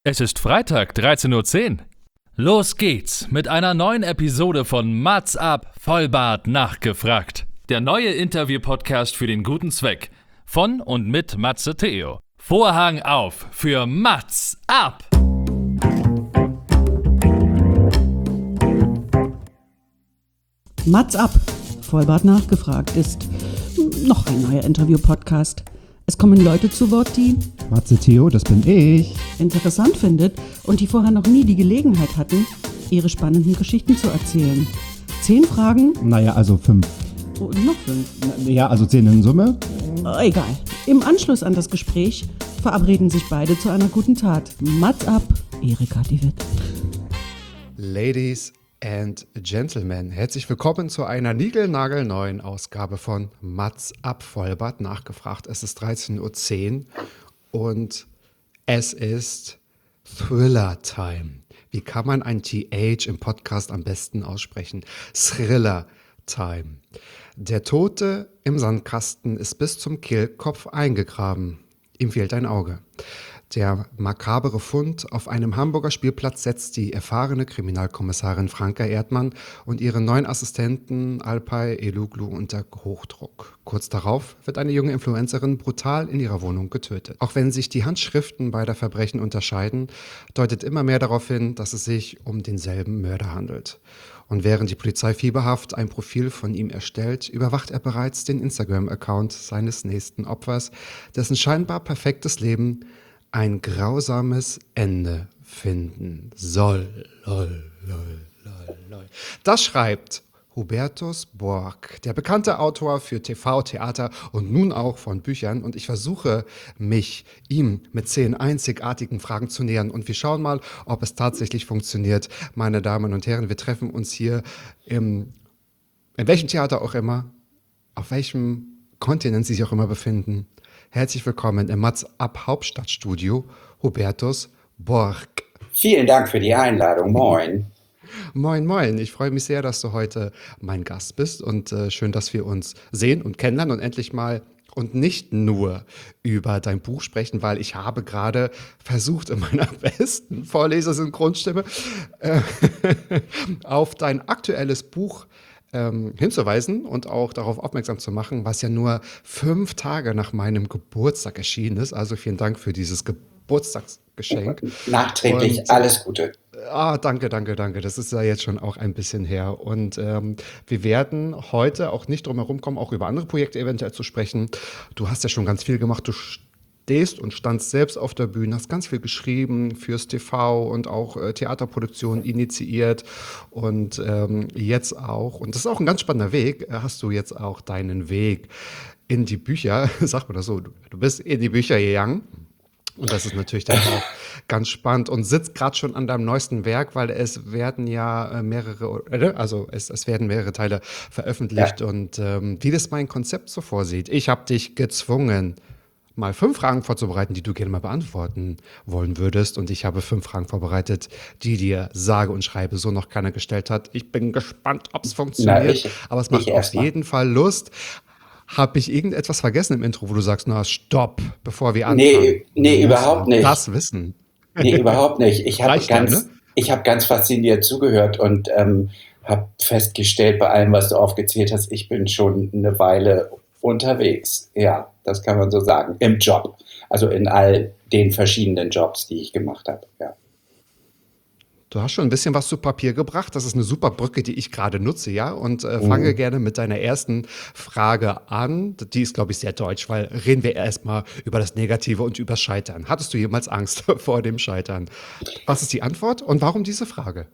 Es ist Freitag, 13:10 Uhr. Los geht's mit einer neuen Episode von Mats ab, Vollbart nachgefragt. Der neue Interview-Podcast für den guten Zweck. Von und mit Matze Theo. Vorhang auf für Mats ab! Mats ab, Vollbart nachgefragt ist noch ein neuer Interview-Podcast. Es kommen Leute zu Wort, die Matze Theo, das bin ich. interessant findet und die vorher noch nie die Gelegenheit hatten, ihre spannenden Geschichten zu erzählen. 10 Fragen, Naja, also 5. und noch 5. Ja, also 10 in Summe. Egal. Im Anschluss an das Gespräch verabreden sich beide zu einer guten Tat. Mats ab, Erika die Witt. Ladies and Gentlemen, herzlich willkommen zu einer niegelnagelneuen Ausgabe von Mats ab, Vollbart nachgefragt. Es ist 13:10 Uhr und es ist Thriller-Time. Wie kann man ein TH im Podcast am besten aussprechen? Thriller-Time. Der Tote im Sandkasten ist bis zum Kehlkopf eingegraben. Ihm fehlt ein Auge. Der makabere Fund auf einem Hamburger Spielplatz setzt die erfahrene Kriminalkommissarin Franka Erdmann und ihre 9 Assistenten Alpay Eluglu unter Hochdruck. Kurz darauf wird eine junge Influencerin brutal in ihrer Wohnung getötet. Auch wenn sich die Handschriften beider Verbrechen unterscheiden, deutet immer mehr darauf hin, dass es sich um denselben Mörder handelt. Und während die Polizei fieberhaft ein Profil von ihm erstellt, überwacht er bereits den Instagram-Account seines nächsten Opfers, dessen scheinbar perfektes Leben ein grausames Ende finden soll. Das schreibt Hubertus Borg, der bekannte Autor für TV, Theater und nun auch von Büchern. Und ich versuche mich ihm mit 10 einzigartigen Fragen zu nähern. Und wir schauen mal, ob es tatsächlich funktioniert. Meine Damen und Herren, wir treffen uns hier in welchem Theater auch immer, auf welchem Kontinent Sie sich auch immer befinden. Herzlich willkommen im Mats ab Hauptstadtstudio, Hubertus Borg. Vielen Dank für die Einladung. Moin. Moin, moin. Ich freue mich sehr, dass du heute mein Gast bist und schön, dass wir uns sehen und kennenlernen und endlich mal und nicht nur über dein Buch sprechen, weil ich habe gerade versucht, in meiner besten Vorlesersynchronstimme auf dein aktuelles Buch hinzuweisen und auch darauf aufmerksam zu machen, was ja nur 5 Tage nach meinem Geburtstag erschienen ist. Also vielen Dank für dieses Geburtstagsgeschenk. Nachträglich Und, alles Gute. Danke. Das ist ja jetzt schon auch ein bisschen her. Und wir werden heute auch nicht drum herum kommen, auch über andere Projekte eventuell zu sprechen. Du hast ja schon ganz viel gemacht. Du stehst und standst selbst auf der Bühne, hast ganz viel geschrieben fürs TV und auch Theaterproduktionen initiiert. Und jetzt auch, und das ist auch ein ganz spannender Weg, hast du jetzt auch deinen Weg in die Bücher, sagt man das so, du bist in die Bücher gegangen. Und das ist natürlich dann auch ganz spannend und sitzt gerade schon an deinem neuesten Werk, weil es werden ja es werden mehrere Teile veröffentlicht. Ja. Und wie das mein Konzept so vorsieht, ich habe dich gezwungen, mal 5 Fragen vorzubereiten, die du gerne mal beantworten wollen würdest. Und ich habe 5 Fragen vorbereitet, die dir sage und schreibe so noch keiner gestellt hat. Ich bin gespannt, ob es funktioniert, aber es macht auf jeden Fall Lust. Habe ich irgendetwas vergessen im Intro, wo du sagst, na stopp, bevor wir anfangen? Nee, überhaupt nicht. Das wissen. Nee, überhaupt nicht. Ich habe Reicht ja, ganz, ne? ich hab ganz fasziniert zugehört und habe festgestellt, bei allem, was du aufgezählt hast, ich bin schon eine Weile unterwegs. Ja, das kann man so sagen. Im Job. Also in all den verschiedenen Jobs, die ich gemacht habe. Ja. Du hast schon ein bisschen was zu Papier gebracht. Das ist eine super Brücke, die ich gerade nutze, ja? Und fange gerne mit deiner ersten Frage an. Die ist, glaube ich, sehr deutsch, weil reden wir erstmal über das Negative und über Scheitern. Hattest du jemals Angst vor dem Scheitern? Was ist die Antwort und warum diese Frage?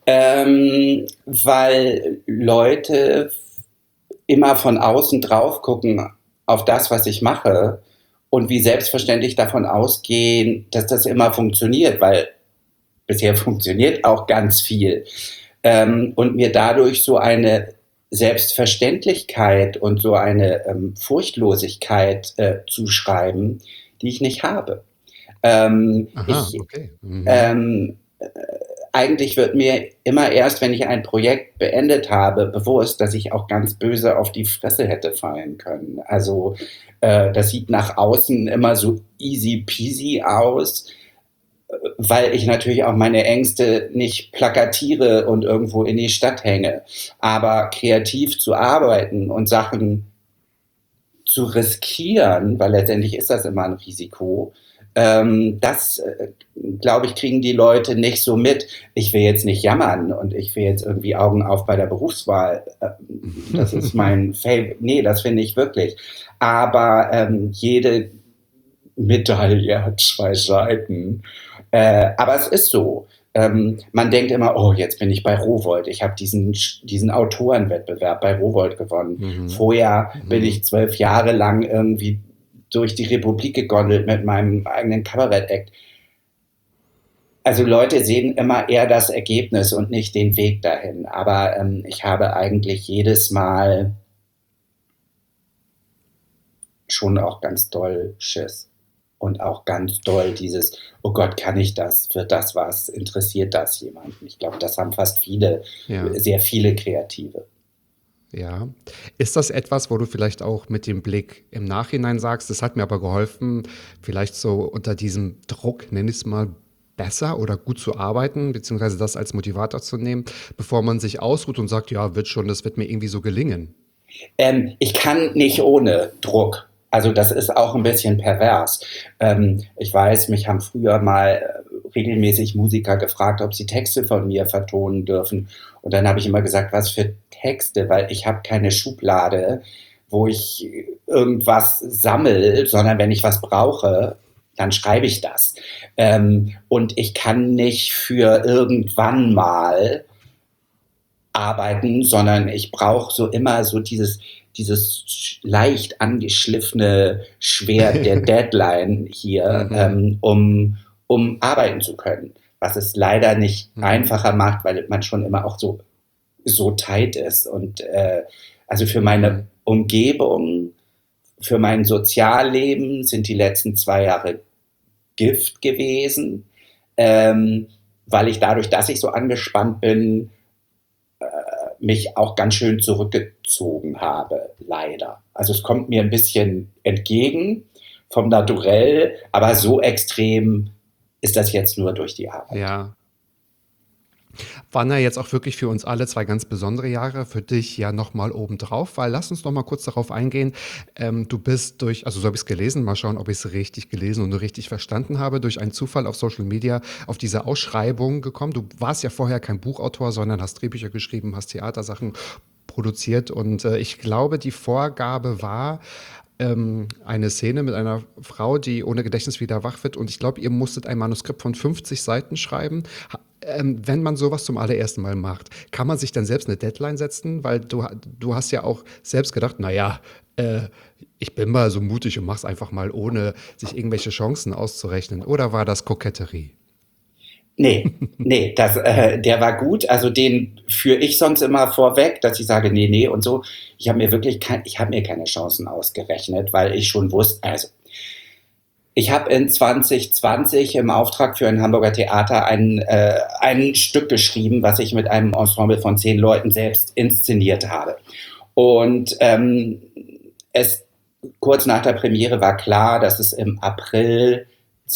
Weil Leute immer von außen drauf gucken auf das, was ich mache und wie selbstverständlich davon ausgehen, dass das immer funktioniert, weil bisher funktioniert auch ganz viel. Und mir dadurch so eine Selbstverständlichkeit und so eine Furchtlosigkeit zuschreiben, die ich nicht habe. Okay. Eigentlich wird mir immer erst, wenn ich ein Projekt beendet habe, bewusst, dass ich auch ganz böse auf die Fresse hätte fallen können. Also das sieht nach außen immer so easy peasy aus. weil ich natürlich auch meine Ängste nicht plakatiere und irgendwo in die Stadt hänge. Aber kreativ zu arbeiten und Sachen zu riskieren, weil letztendlich ist das immer ein Risiko, das, glaube ich, kriegen die Leute nicht so mit. Ich will jetzt nicht jammern und ich will jetzt irgendwie Augen auf bei der Berufswahl. Das ist mein Favorite. Nee, das finde ich wirklich. Aber jede Medaille hat zwei Seiten. Aber es ist so. Man denkt immer, oh, jetzt bin ich bei Rowohlt. Ich habe diesen Autorenwettbewerb bei Rowohlt gewonnen. Vorher bin ich 12 Jahre lang irgendwie durch die Republik gegondelt mit meinem eigenen Kabarett-Act. Also Leute sehen immer eher das Ergebnis und nicht den Weg dahin. Aber ich habe eigentlich jedes Mal schon auch ganz doll Schiss. Und auch ganz doll dieses, oh Gott, kann ich das? Wird das was? Interessiert das jemanden? Ich glaube, das haben fast viele, sehr viele Kreative. Ja. Ist das etwas, wo du vielleicht auch mit dem Blick im Nachhinein sagst, das hat mir aber geholfen, vielleicht so unter diesem Druck, nenn ich es mal, besser oder gut zu arbeiten, beziehungsweise das als Motivator zu nehmen, bevor man sich ausruht und sagt, ja, wird schon, das wird mir irgendwie so gelingen? Ich kann nicht ohne Druck. Also das ist auch ein bisschen pervers. Ich weiß, mich haben früher mal regelmäßig Musiker gefragt, ob sie Texte von mir vertonen dürfen. Und dann habe ich immer gesagt, was für Texte, weil ich habe keine Schublade, wo ich irgendwas sammle, sondern wenn ich was brauche, dann schreibe ich das. Und ich kann nicht für irgendwann mal arbeiten, sondern ich brauche so immer so dieses leicht angeschliffene Schwert der Deadline hier, um arbeiten zu können. Was es leider nicht einfacher macht, weil man schon immer auch so tight ist. Und also für meine Umgebung, für mein Sozialleben sind die letzten 2 Jahre Gift gewesen, weil ich dadurch, dass ich so angespannt bin, mich auch ganz schön zurückgezogen habe, leider. Also es kommt mir ein bisschen entgegen vom Naturell, aber so extrem ist das jetzt nur durch die Arbeit. Ja. Waren ja jetzt auch wirklich für uns alle 2 ganz besondere Jahre, für dich ja nochmal obendrauf, weil lass uns noch mal kurz darauf eingehen. Du bist also so habe ich es gelesen, mal schauen, ob ich es richtig gelesen und richtig verstanden habe, durch einen Zufall auf Social Media auf diese Ausschreibung gekommen. Du warst ja vorher kein Buchautor, sondern hast Drehbücher geschrieben, hast Theatersachen produziert und ich glaube, die Vorgabe war, eine Szene mit einer Frau, die ohne Gedächtnis wieder wach wird und ich glaube, ihr musstet ein Manuskript von 50 Seiten schreiben. Wenn man sowas zum allerersten Mal macht, kann man sich dann selbst eine Deadline setzen? Weil du hast ja auch selbst gedacht, naja, ich bin mal so mutig und mach's einfach mal, ohne sich irgendwelche Chancen auszurechnen. Oder war das Koketterie? Nee, der war gut. Also den führe ich sonst immer vorweg, dass ich sage, nee und so. Ich habe mir keine Chancen ausgerechnet, weil ich schon wusste, also ich habe in 2020 im Auftrag für ein Hamburger Theater ein Stück geschrieben, was ich mit einem Ensemble von 10 Leuten selbst inszeniert habe. Und kurz nach der Premiere war klar, dass es im April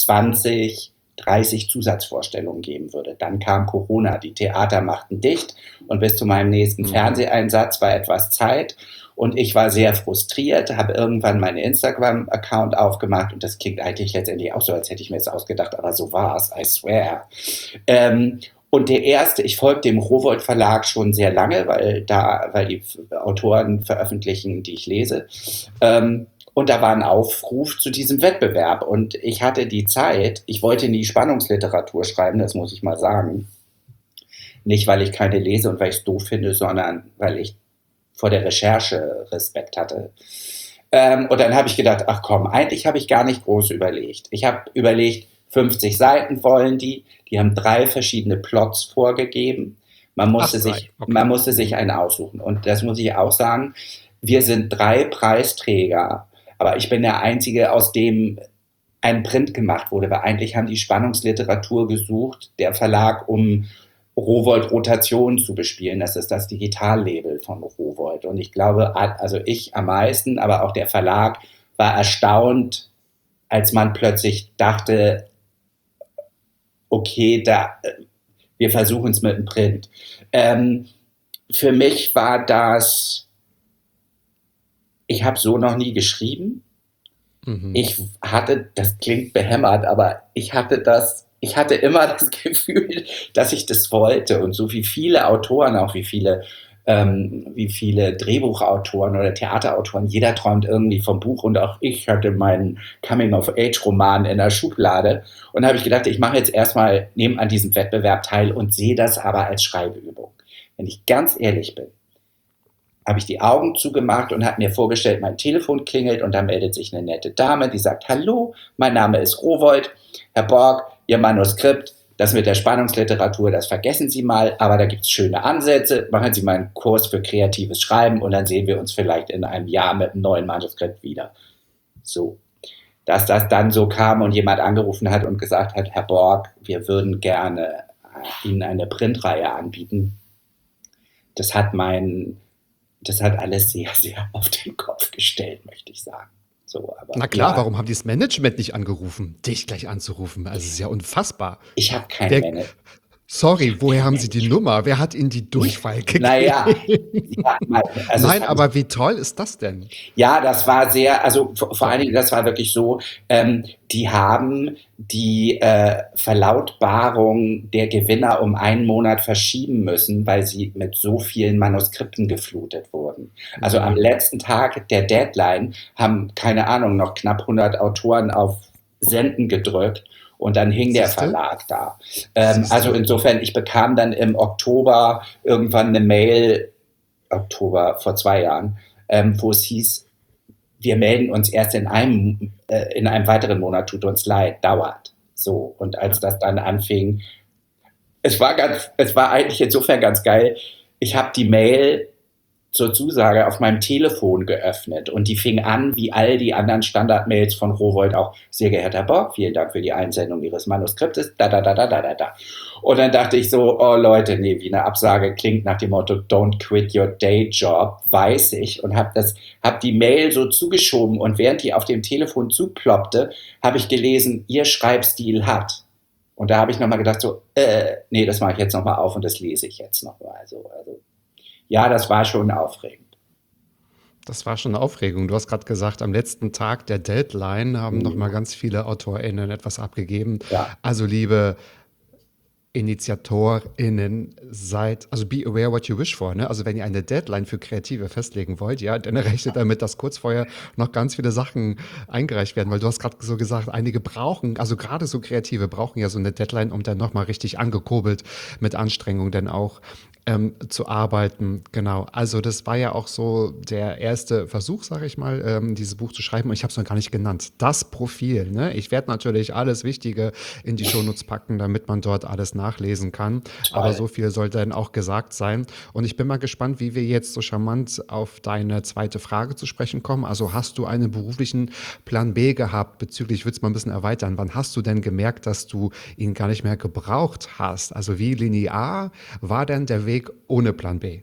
2030 Zusatzvorstellungen geben würde. Dann kam Corona, die Theater machten dicht und bis zu meinem nächsten Fernseheinsatz war etwas Zeit. Und ich war sehr frustriert, habe irgendwann meinen Instagram-Account aufgemacht und das klingt eigentlich letztendlich auch so, als hätte ich mir das ausgedacht, aber so war es, I swear. Und ich folge dem Rowohlt Verlag schon sehr lange, weil die Autoren veröffentlichen, die ich lese. Und da war ein Aufruf zu diesem Wettbewerb und ich hatte die Zeit, ich wollte nie Spannungsliteratur schreiben, das muss ich mal sagen. Nicht, weil ich keine lese und weil ich es doof finde, sondern weil ich vor der Recherche Respekt hatte. Und dann habe ich gedacht, ach komm, eigentlich habe ich gar nicht groß überlegt. Ich habe überlegt, 50 Seiten wollen die haben 3 verschiedene Plots vorgegeben. Man musste sich einen aussuchen. Und das muss ich auch sagen, wir sind 3 Preisträger, aber ich bin der Einzige, aus dem ein Print gemacht wurde, weil eigentlich haben die Spannungsliteratur gesucht, der Verlag, um Rowohlt Rotation zu bespielen. Das ist das Digitallabel von Rowohlt. Und ich glaube, also ich am meisten, aber auch der Verlag war erstaunt, als man plötzlich dachte, okay, wir versuchen es mit dem Print. Für mich war das, ich habe so noch nie geschrieben. Das klingt behämmert, aber ich hatte immer das Gefühl, dass ich das wollte. Und so wie viele Autoren, auch wie viele Drehbuchautoren oder Theaterautoren, jeder träumt irgendwie vom Buch, und auch ich hatte meinen Coming-of-Age-Roman in der Schublade und habe ich gedacht, ich mache jetzt erstmal, nehme an diesem Wettbewerb teil und sehe das aber als Schreibübung. Wenn ich ganz ehrlich bin, habe ich die Augen zugemacht und habe mir vorgestellt, mein Telefon klingelt und da meldet sich eine nette Dame, die sagt: Hallo, mein Name ist Rowohlt, Herr Borg, Ihr Manuskript, das mit der Spannungsliteratur, das vergessen Sie mal, aber da gibt es schöne Ansätze, machen Sie mal einen Kurs für kreatives Schreiben und dann sehen wir uns vielleicht in einem Jahr mit einem neuen Manuskript wieder. So, dass das dann so kam und jemand angerufen hat und gesagt hat: Herr Borg, wir würden gerne Ihnen eine Printreihe anbieten. Das hat alles sehr, sehr auf den Kopf gestellt, möchte ich sagen. So, aber Na klar, ja, warum haben die das Management nicht angerufen, dich gleich anzurufen? Also, es ist ja unfassbar. ich habe kein Wer, Manager. sorry, woher haben Sie die Nummer? Wer hat Ihnen die Durchwahl gegeben? Naja, ja, also Nein, aber wie toll ist das denn? ja, das war sehr, also vor allen Dingen, das war wirklich so, die haben die Verlautbarung der Gewinner um einen Monat verschieben müssen, weil sie mit so vielen Manuskripten geflutet wurden. Also am letzten Tag der Deadline haben, keine Ahnung, noch knapp 100 Autoren auf Senden gedrückt. Und dann hing der Siehste? Verlag da. Also insofern, ich bekam dann im Oktober irgendwann eine Mail, Oktober vor 2 Jahren, wo es hieß, wir melden uns erst in einem weiteren Monat, tut uns leid, dauert. So, und als das dann anfing, es war eigentlich insofern ganz geil. Ich habe die Mail zur Zusage auf meinem Telefon geöffnet und die fing an, wie all die anderen Standardmails von Rowohlt auch: Sehr geehrter Herr Borg, vielen Dank für die Einsendung Ihres Manuskriptes, da. Und dann dachte ich so: oh Leute, nee, wie eine Absage klingt nach dem Motto Don't quit your day job, weiß ich, und hab die Mail so zugeschoben, und während die auf dem Telefon zuploppte, habe ich gelesen, Ihr Schreibstil hat. Und da habe ich nochmal gedacht so, nee, das mache ich jetzt nochmal auf und das lese ich jetzt nochmal. Also, ja, das war schon aufregend. Das war schon eine Aufregung. Du hast gerade gesagt, am letzten Tag der Deadline haben noch mal ganz viele AutorInnen etwas abgegeben. Ja. Also, liebe InitiatorInnen, also be aware what you wish for, ne? Also wenn ihr eine Deadline für Kreative festlegen wollt, ja, dann rechnet damit, dass kurz vorher noch ganz viele Sachen eingereicht werden, weil du hast gerade so gesagt, einige brauchen, also gerade so Kreative brauchen ja so eine Deadline, um dann nochmal richtig angekurbelt mit Anstrengung dann auch zu arbeiten. Genau, also das war ja auch so der erste Versuch, sage ich mal, dieses Buch zu schreiben, und ich habe es noch gar nicht genannt. Das Profil, ne? Ich werde natürlich alles Wichtige in die Shownotes packen, damit man dort alles nachlesen kann, aber so viel soll dann auch gesagt sein, und ich bin mal gespannt, wie wir jetzt so charmant auf deine zweite Frage zu sprechen kommen. Also hast du einen beruflichen Plan B gehabt bezüglich, ich würde es mal ein bisschen erweitern, wann hast du denn gemerkt, dass du ihn gar nicht mehr gebraucht hast? Also wie linear war denn der Weg ohne Plan B?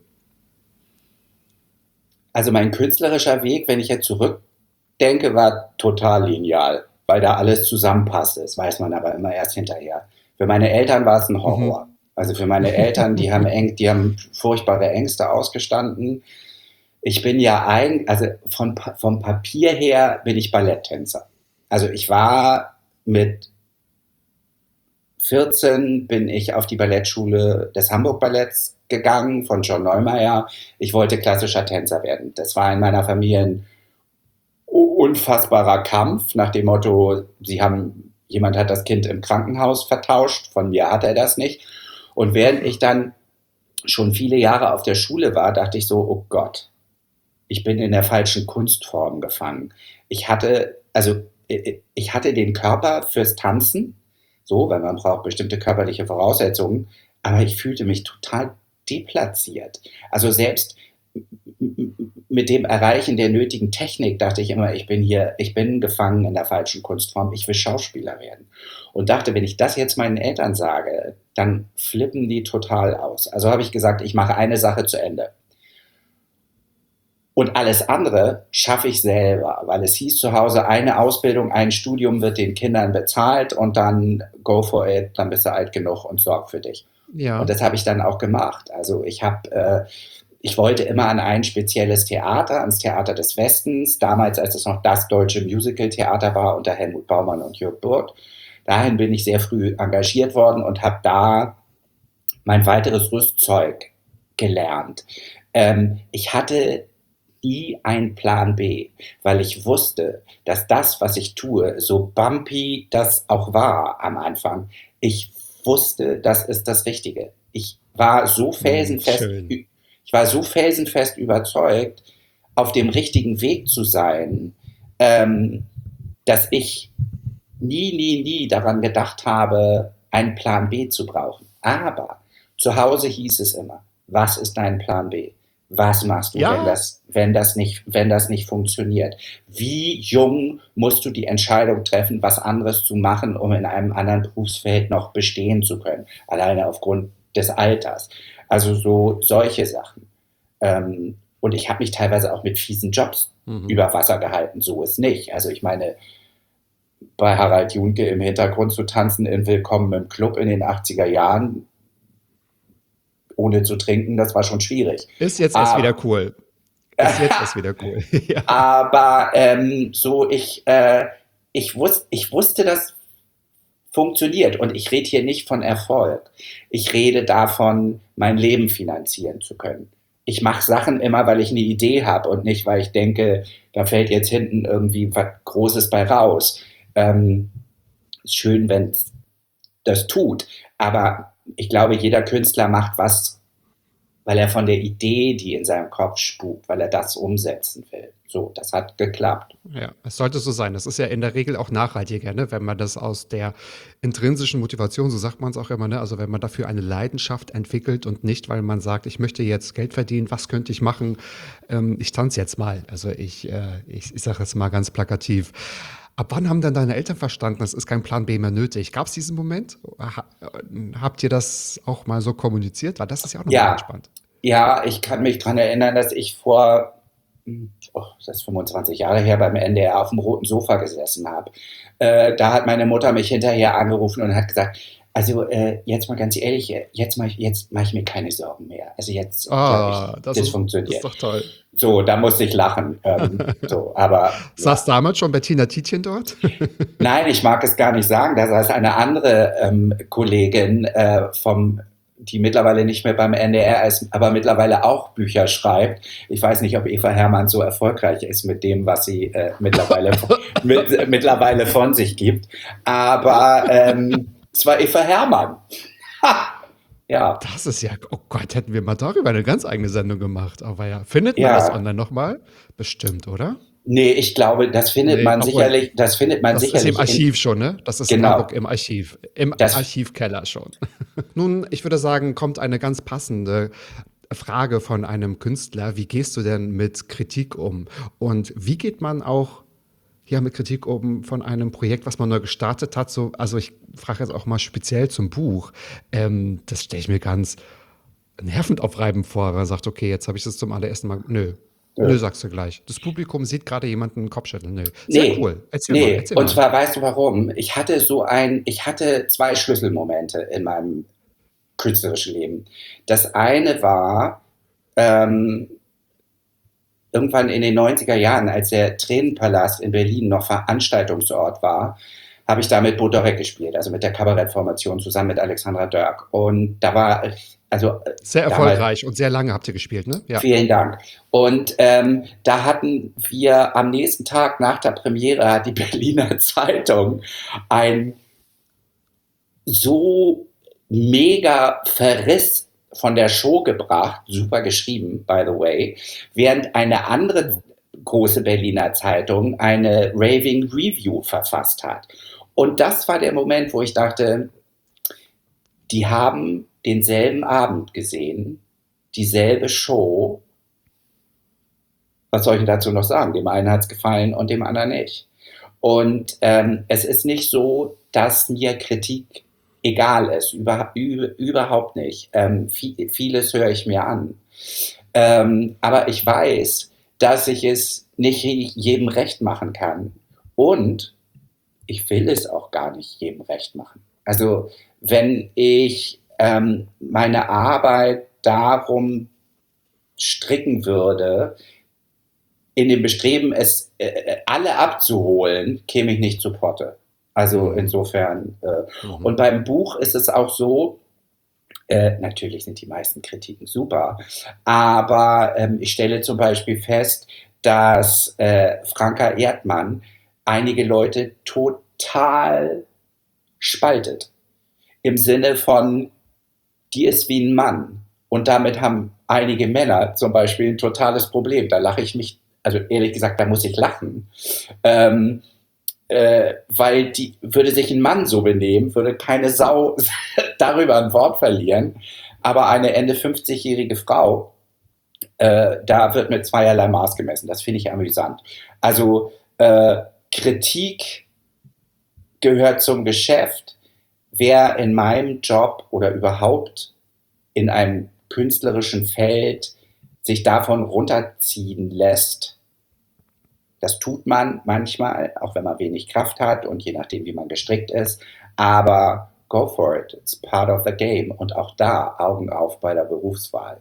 Also mein künstlerischer Weg, wenn ich jetzt zurückdenke, war total lineal, weil da alles zusammenpasste. Das weiß man aber immer erst hinterher. Für meine Eltern war es ein Horror. Also für meine Eltern, die haben furchtbare Ängste ausgestanden. Ich bin ja vom Papier her bin ich Balletttänzer. Also ich war mit 14 bin ich auf die Ballettschule des Hamburg Balletts gegangen von John Neumeier. Ich wollte klassischer Tänzer werden. Das war in meiner Familie ein unfassbarer Kampf nach dem Motto, jemand hat das Kind im Krankenhaus vertauscht, von mir hat er das nicht. Und während ich dann schon viele Jahre auf der Schule war, dachte ich so, oh Gott, ich bin in der falschen Kunstform gefangen. Ich hatte den Körper fürs Tanzen, so, weil man braucht bestimmte körperliche Voraussetzungen, aber ich fühlte mich total deplatziert. Also selbst mit dem Erreichen der nötigen Technik dachte ich immer, ich bin gefangen in der falschen Kunstform, ich will Schauspieler werden. Und dachte, wenn ich das jetzt meinen Eltern sage, dann flippen die total aus. Also habe ich gesagt, ich mache eine Sache zu Ende. Und alles andere schaffe ich selber, weil es hieß zu Hause, eine Ausbildung, ein Studium wird den Kindern bezahlt und dann go for it, dann bist du alt genug und sorg für dich. Ja. Und das habe ich dann auch gemacht. Also ich wollte immer an ein spezielles Theater, ans Theater des Westens, damals, als es noch das deutsche Musical-Theater war unter Helmut Baumann und Jürg Burt. Dahin bin ich sehr früh engagiert worden und habe da mein weiteres Rüstzeug gelernt. Ich hatte nie einen Plan B, weil ich wusste, dass das, was ich tue, so bumpy das auch war am Anfang, ich wusste, das ist das Richtige. Ich war so felsenfest überzeugt, auf dem richtigen Weg zu sein, dass ich nie daran gedacht habe, einen Plan B zu brauchen. Aber zu Hause hieß es immer, was ist dein Plan B? Was machst du, wenn das nicht funktioniert? Wie jung musst du die Entscheidung treffen, was anderes zu machen, um in einem anderen Berufsfeld noch bestehen zu können? Alleine aufgrund des Alters. Also so solche Sachen. Und ich habe mich teilweise auch mit fiesen Jobs über Wasser gehalten. So ist nicht. Also ich meine, bei Harald Junke im Hintergrund zu tanzen in Willkommen im Club in den 80er Jahren, ohne zu trinken, das war schon schwierig. Ist jetzt erst wieder cool. Ja. Aber ich wusste, das funktioniert. Und ich rede hier nicht von Erfolg. Ich rede davon, mein Leben finanzieren zu können. Ich mache Sachen immer, weil ich eine Idee habe und nicht, weil ich denke, da fällt jetzt hinten irgendwie was Großes bei raus. Ist schön, wenn es das tut. Aber ich glaube, jeder Künstler macht was, weil er von der Idee, die in seinem Kopf spukt, weil er das umsetzen will. So, das hat geklappt. Ja, es sollte so sein. Das ist ja in der Regel auch nachhaltiger, ne? Wenn man das aus der intrinsischen Motivation, so sagt man es auch immer, ne? Also wenn man dafür eine Leidenschaft entwickelt und nicht, weil man sagt, ich möchte jetzt Geld verdienen, was könnte ich machen? Ich tanze jetzt mal. Also ich sage jetzt mal ganz plakativ. Ab wann haben denn deine Eltern verstanden, es ist kein Plan B mehr nötig? Gab es diesen Moment? Habt ihr das auch mal so kommuniziert? Weil das ist ja auch nochmal entspannt. Ja, ich kann mich daran erinnern, dass ich das ist 25 Jahre her, beim NDR auf dem roten Sofa gesessen habe. Da hat meine Mutter mich hinterher angerufen und hat gesagt, also jetzt mal ganz ehrlich, jetzt mach ich mir keine Sorgen mehr. Also jetzt, das funktioniert. Das ist doch toll. So, da musste ich lachen. Aber saß damals schon Bettina Tietjen dort? Nein, ich mag es gar nicht sagen. Da saß eine andere Kollegin die mittlerweile nicht mehr beim NDR ist, aber mittlerweile auch Bücher schreibt. Ich weiß nicht, ob Eva Hermann so erfolgreich ist mit dem, was sie mittlerweile von sich gibt. Aber es war Eva Hermann. Ja. Das ist ja, oh Gott, hätten wir mal darüber eine ganz eigene Sendung gemacht. Aber ja, findet man das online nochmal? Bestimmt, oder? Nee, ich glaube, das findet man sicherlich. Das ist im Archiv schon, ne? Das ist genau. In Hamburg im Archiv. Archivkeller schon. Nun, ich würde sagen, kommt eine ganz passende Frage von einem Künstler. Wie gehst du denn mit Kritik um? Und wie geht man auch mit Kritik um von einem Projekt, was man neu gestartet hat? Also ich frage jetzt auch mal speziell zum Buch. Das stelle ich mir ganz nervenaufreibend vor, weil man sagt, okay, jetzt habe ich das zum allerersten Mal. Nö, sagst du gleich. Das Publikum sieht gerade jemanden den Kopf schütteln. Sehr cool. Erzähl mal. Und zwar, weißt du warum? Ich hatte 2 Schlüsselmomente in meinem künstlerischen Leben. Das eine war irgendwann in den 90er Jahren, als der Tränenpalast in Berlin noch Veranstaltungsort war, habe ich da mit Bodorek gespielt, also mit der Kabarettformation zusammen mit Alexandra Dörk. Und da war sehr erfolgreich und sehr lange habt ihr gespielt, ne? Ja. Vielen Dank. Und da hatten wir am nächsten Tag nach der Premiere, hat die Berliner Zeitung ein so mega Verriss von der Show gebracht, super geschrieben, by the way, während eine andere große Berliner Zeitung eine Raving Review verfasst hat. Und das war der Moment, wo ich dachte, die haben denselben Abend gesehen, dieselbe Show. Was soll ich dazu noch sagen? Dem einen hat es gefallen und dem anderen nicht. Und es ist nicht so, dass mir Kritik egal ist. Überhaupt nicht. Vieles höre ich mir an. Aber ich weiß, dass ich es nicht jedem recht machen kann. Und ich will es auch gar nicht jedem recht machen. Also wenn ich meine Arbeit darum stricken würde, in dem Bestreben, es alle abzuholen, käme ich nicht zu Potte. Also insofern. Und beim Buch ist es auch so, natürlich sind die meisten Kritiken super, aber ich stelle zum Beispiel fest, dass Franka Erdmann einige Leute total spaltet. Im Sinne von, die ist wie ein Mann. Und damit haben einige Männer zum Beispiel ein totales Problem. Da lache ich mich, also ehrlich gesagt, da muss ich lachen. Weil würde sich ein Mann so benehmen, würde keine Sau darüber ein Wort verlieren. Aber eine Ende 50-jährige Frau, da wird mit zweierlei Maß gemessen. Das finde ich amüsant. Also Kritik gehört zum Geschäft. Wer in meinem Job oder überhaupt in einem künstlerischen Feld sich davon runterziehen lässt, das tut man manchmal, auch wenn man wenig Kraft hat und je nachdem, wie man gestrickt ist. Aber go for it. It's part of the game. Und auch da Augen auf bei der Berufswahl.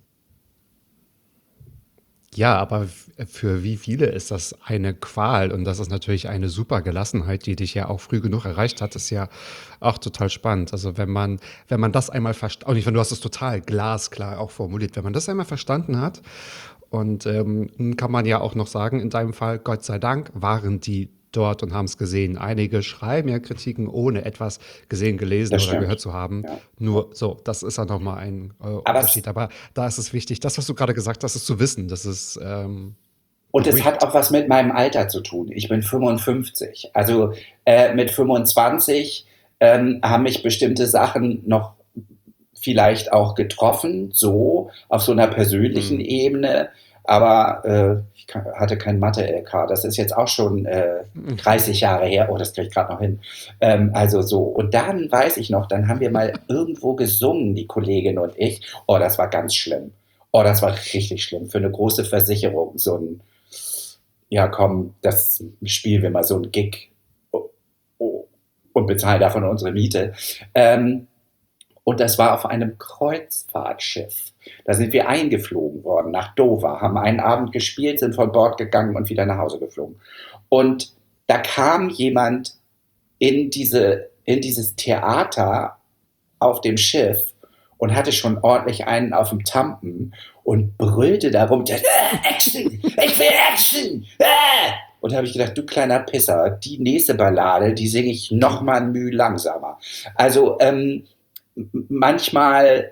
Ja, aber für wie viele ist das eine Qual? Und das ist natürlich eine super Gelassenheit, die dich ja auch früh genug erreicht hat, ist ja auch total spannend. Also wenn man das einmal verstanden, auch nicht, wenn du hast es total glasklar auch formuliert, wenn man das einmal verstanden hat, und kann man ja auch noch sagen, in deinem Fall, Gott sei Dank, waren die dort und haben es gesehen. Einige schreiben ja Kritiken, ohne etwas gesehen, gelesen Das oder stimmt. gehört zu haben. Ja. Nur so, das ist ja nochmal ein Aber Unterschied. Aber da ist es wichtig, das, was du gerade gesagt hast, ist zu wissen. Das ist Und es beruhigt. hat auch was mit meinem Alter zu tun. Ich bin 55. Also mit 25 haben mich bestimmte Sachen noch vielleicht auch getroffen, so auf so einer persönlichen Ebene. Aber ich hatte kein Mathe-LK. Das ist jetzt auch schon 30 Jahre her. Oh, das kriege ich gerade noch hin. Also so. Und dann weiß ich noch, dann haben wir mal irgendwo gesungen, die Kollegin und ich. Oh, das war ganz schlimm. Oh, das war richtig schlimm. Für eine große Versicherung. So ein, ja komm, das spielen wir mal so ein Gig und bezahlen davon unsere Miete. Und das war auf einem Kreuzfahrtschiff. Da sind wir eingeflogen worden nach Dover, haben einen Abend gespielt, sind von Bord gegangen und wieder nach Hause geflogen. Und da kam jemand in dieses Theater auf dem Schiff und hatte schon ordentlich einen auf dem Tampen und brüllte darum, Action, ich will Action! Und da habe ich gedacht, du kleiner Pisser, die nächste Ballade, die singe ich noch mal ein Mühe langsamer. Also manchmal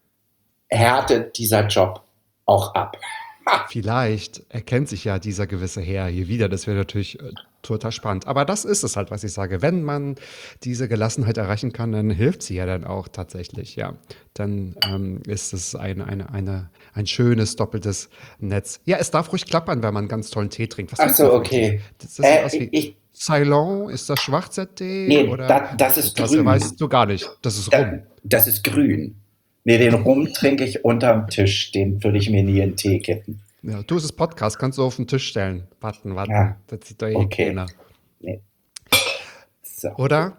härtet dieser Job auch ab. Vielleicht erkennt sich ja dieser gewisse Herr hier wieder. Das wäre natürlich total spannend. Aber das ist es halt, was ich sage. Wenn man diese Gelassenheit erreichen kann, dann hilft sie ja dann auch tatsächlich. Ja, dann ist es ein schönes doppeltes Netz. Ja, es darf ruhig klappern, wenn man einen ganz tollen Tee trinkt. Was Ach trinkst so, du für einen okay. Tee? Das sieht aus wie Ich, Ceylon. Ist das Schwarztee? nee, Oder das ist das grün. weißt du gar nicht. Das ist rum. Das ist grün. Nee, den Rum trinke ich unterm Tisch. Den würde ich mir nie in den Tee kippen. Ja, du, es ist Podcast. Kannst du auf den Tisch stellen. Warten. Ja. Das sieht doch Okay. keiner. Nee. So. Oder?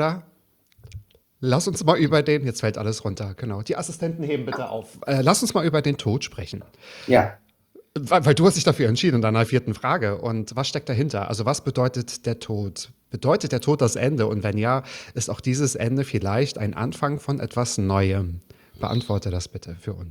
Lass uns mal über den, jetzt fällt alles runter, genau. Die Assistenten heben bitte auf. Lass uns mal über den Tod sprechen. Ja. Weil du hast dich dafür entschieden in deiner 4. Frage. Und was steckt dahinter? Also was bedeutet der Tod? Bedeutet der Tod das Ende? Und wenn ja, ist auch dieses Ende vielleicht ein Anfang von etwas Neuem? Beantworte das bitte für uns.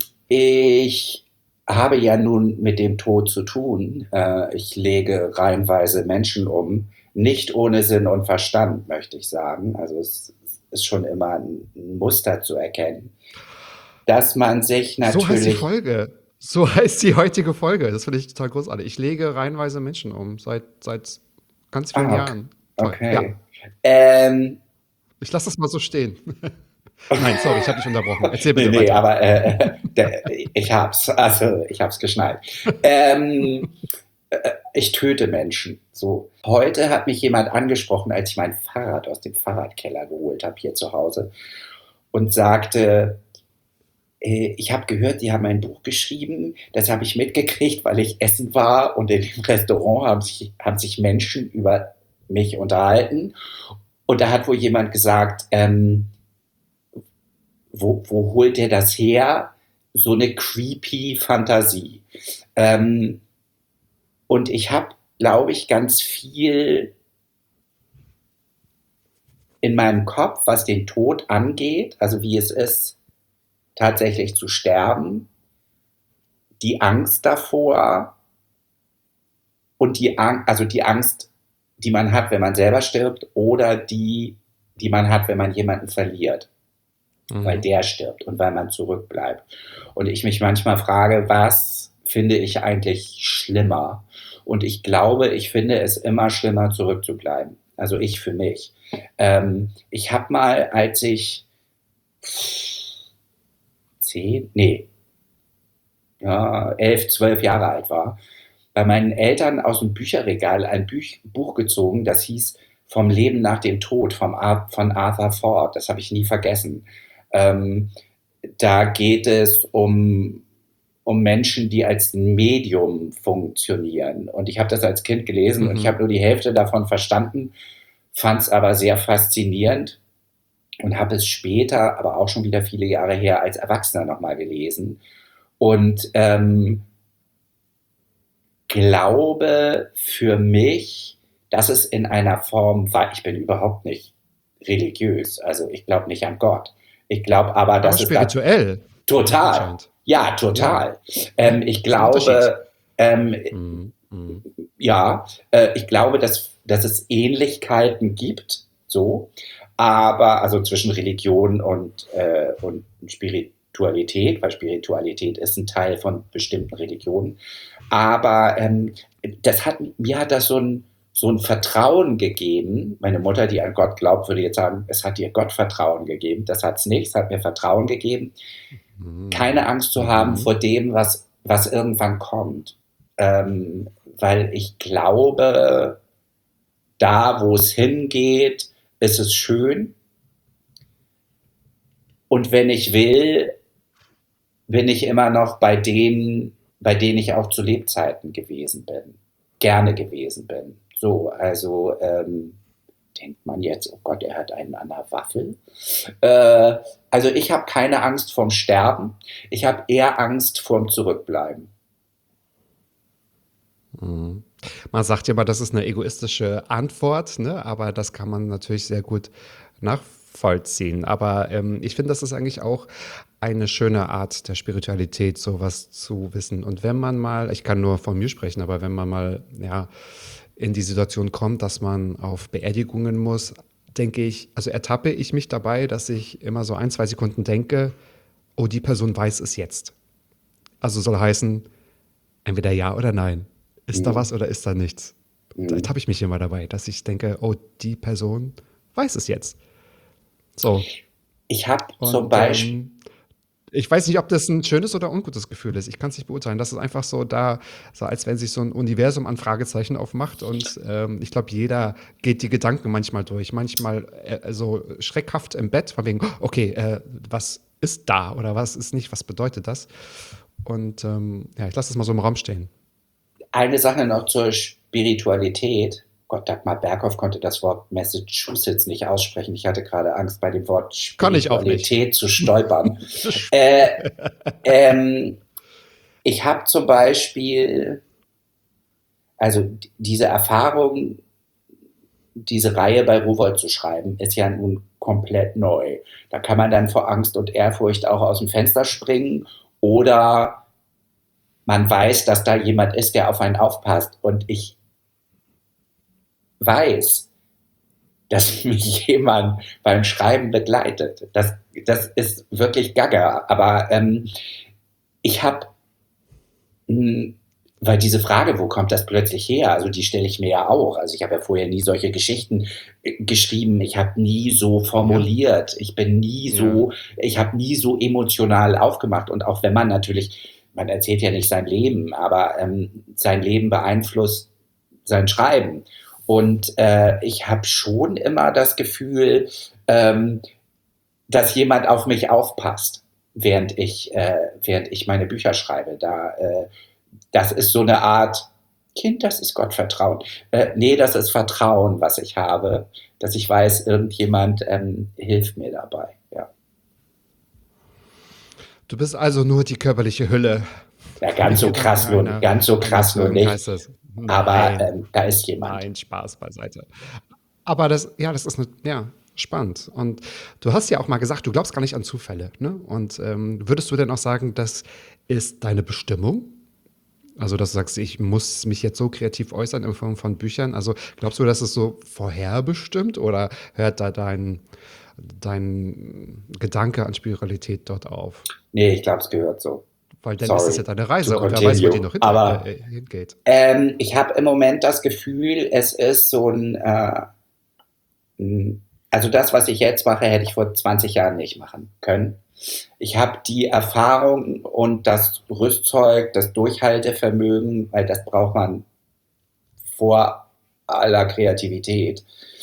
Ich habe ja nun mit dem Tod zu tun. Ich lege reihenweise Menschen um. Nicht ohne Sinn und Verstand, möchte ich sagen. Also es ist schon immer ein Muster zu erkennen. Dass man sich natürlich... So heißt die Folge. So heißt die heutige Folge. Das finde ich total großartig. Ich lege reihenweise Menschen um. Seit ganz vielen Jahren. Toll. Okay. Ja. Ich lasse das mal so stehen. Nein, sorry, ich habe dich unterbrochen. Erzähl bitte Nee, weiter. aber ich hab's geschnallt. Ich töte Menschen. So. Heute hat mich jemand angesprochen, als ich mein Fahrrad aus dem Fahrradkeller geholt habe hier zu Hause und sagte, Ich habe gehört, die haben ein Buch geschrieben, das habe ich mitgekriegt, weil ich essen war und in dem Restaurant haben sich Menschen über mich unterhalten. Und da hat wohl jemand gesagt, wo holt der das her? So eine creepy Fantasie. Ähm, und ich habe, glaube ich, ganz viel in meinem Kopf, was den Tod angeht, also wie es ist, tatsächlich zu sterben, die Angst davor und also die Angst, die man hat, wenn man selber stirbt, oder die man hat, wenn man jemanden verliert, weil der stirbt und weil man zurückbleibt. Und ich mich manchmal frage, was finde ich eigentlich schlimmer? Und ich glaube, ich finde es immer schlimmer, zurückzubleiben. Also ich für mich. Ich habe mal, als ich 11, 12 Jahre alt war, bei meinen Eltern aus dem Bücherregal ein Buch gezogen, das hieß Vom Leben nach dem Tod von Arthur Ford. Das habe ich nie vergessen. Ähm, Da geht es um Menschen, die als Medium funktionieren. Und ich habe das als Kind gelesen und ich habe nur die Hälfte davon verstanden, fand es aber sehr faszinierend und habe es später, aber auch schon wieder viele Jahre her, als Erwachsener nochmal gelesen. Und glaube für mich, dass es in einer Form war, ich bin überhaupt nicht religiös, also ich glaube nicht an Gott. Ich glaube aber, Aber dass es da spirituell total, anscheinend. ja, total. Ich Ist ein Unterschied. glaube, ja, ich glaube, dass es Ähnlichkeiten gibt, so, aber also zwischen Religion und Spiritualität, weil Spiritualität ist ein Teil von bestimmten Religionen. Aber mir hat das so ein Vertrauen gegeben. Meine Mutter, die an Gott glaubt, würde jetzt sagen, es hat ihr Gottvertrauen gegeben. Das hat es nicht, es hat mir Vertrauen gegeben. Keine Angst zu haben vor dem, was irgendwann kommt. Weil ich glaube, da, wo es hingeht, ist es schön. Und wenn ich will, bin ich immer noch bei denen ich auch zu Lebzeiten gerne gewesen bin. So, also denkt man jetzt, oh Gott, er hat einen an der Waffel. Also ich habe keine Angst vorm Sterben, ich habe eher Angst vorm Zurückbleiben. Man sagt ja immer, das ist eine egoistische Antwort, ne? Aber das kann man natürlich sehr gut nachvollziehen. Aber ich finde, das ist eigentlich auch eine schöne Art der Spiritualität, sowas zu wissen. Und wenn man mal, ich kann nur von mir sprechen, aber wenn man mal in die Situation kommt, dass man auf Beerdigungen muss, denke ich, also ertappe ich mich dabei, dass ich immer so 1, 2 Sekunden denke, oh, die Person weiß es jetzt. Also soll heißen, entweder ja oder nein. Ist da was oder ist da nichts? Da ertappe ich mich immer dabei, dass ich denke, oh, die Person weiß es jetzt. So. Ich habe zum Beispiel... Ich weiß nicht, ob das ein schönes oder ungutes Gefühl ist. Ich kann es nicht beurteilen. Das ist einfach so da, so als wenn sich so ein Universum an Fragezeichen aufmacht. Und ich glaube, jeder geht die Gedanken manchmal durch. Manchmal so schreckhaft im Bett, von wegen, okay, was ist da oder was ist nicht, was bedeutet das? Und ich lasse das mal so im Raum stehen. Eine Sache noch zur Spiritualität. Gott, Dagmar Berghoff konnte das Wort Massachusetts nicht aussprechen. Ich hatte gerade Angst, bei dem Wort Spiritualität zu stolpern. Ich habe zum Beispiel, also diese Erfahrung, diese Reihe bei Rowohlt zu schreiben, ist ja nun komplett neu. Da kann man dann vor Angst und Ehrfurcht auch aus dem Fenster springen oder man weiß, dass da jemand ist, der auf einen aufpasst. Und ich weiß, dass mich jemand beim Schreiben begleitet. Das ist wirklich gaga. Aber ich habe, weil diese Frage, wo kommt das plötzlich her? Also die stelle ich mir ja auch. Also ich habe ja vorher nie solche Geschichten geschrieben. Ich habe nie so formuliert. Ich habe nie so emotional aufgemacht. Und auch wenn man natürlich, man erzählt ja nicht sein Leben, aber sein Leben beeinflusst sein Schreiben. Und ich habe schon immer das Gefühl, dass jemand auf mich aufpasst. während ich meine Bücher schreibe. Das ist so eine Art, Kind, das ist Gottvertrauen. Nee, das ist Vertrauen, was ich habe, dass ich weiß, irgendjemand hilft mir dabei. Ja, Du bist also nur die körperliche Hülle. ja ganz so krass nur, ganz so krass nur nicht. Aber Nein, da ist jemand. nein, Spaß beiseite. Aber das ist spannend. Und du hast ja auch mal gesagt, du glaubst gar nicht an Zufälle. Ne? Und würdest du denn auch sagen, das ist deine Bestimmung? Also, dass du sagst, ich muss mich jetzt so kreativ äußern in Form von Büchern. Also, glaubst du, das ist so vorherbestimmt oder hört da dein Gedanke an Spiritualität dort auf? Nee, ich glaube, es gehört so. Weil dann ist Sorry es ja deine Reise to und wer weiß, wo die continue. noch Aber hingeht. ich habe im Moment das Gefühl, es ist so also das, was ich jetzt mache, hätte ich vor 20 Jahren nicht machen können. Ich habe die Erfahrung und das Rüstzeug, das Durchhaltevermögen, weil das braucht man vor aller Kreativität,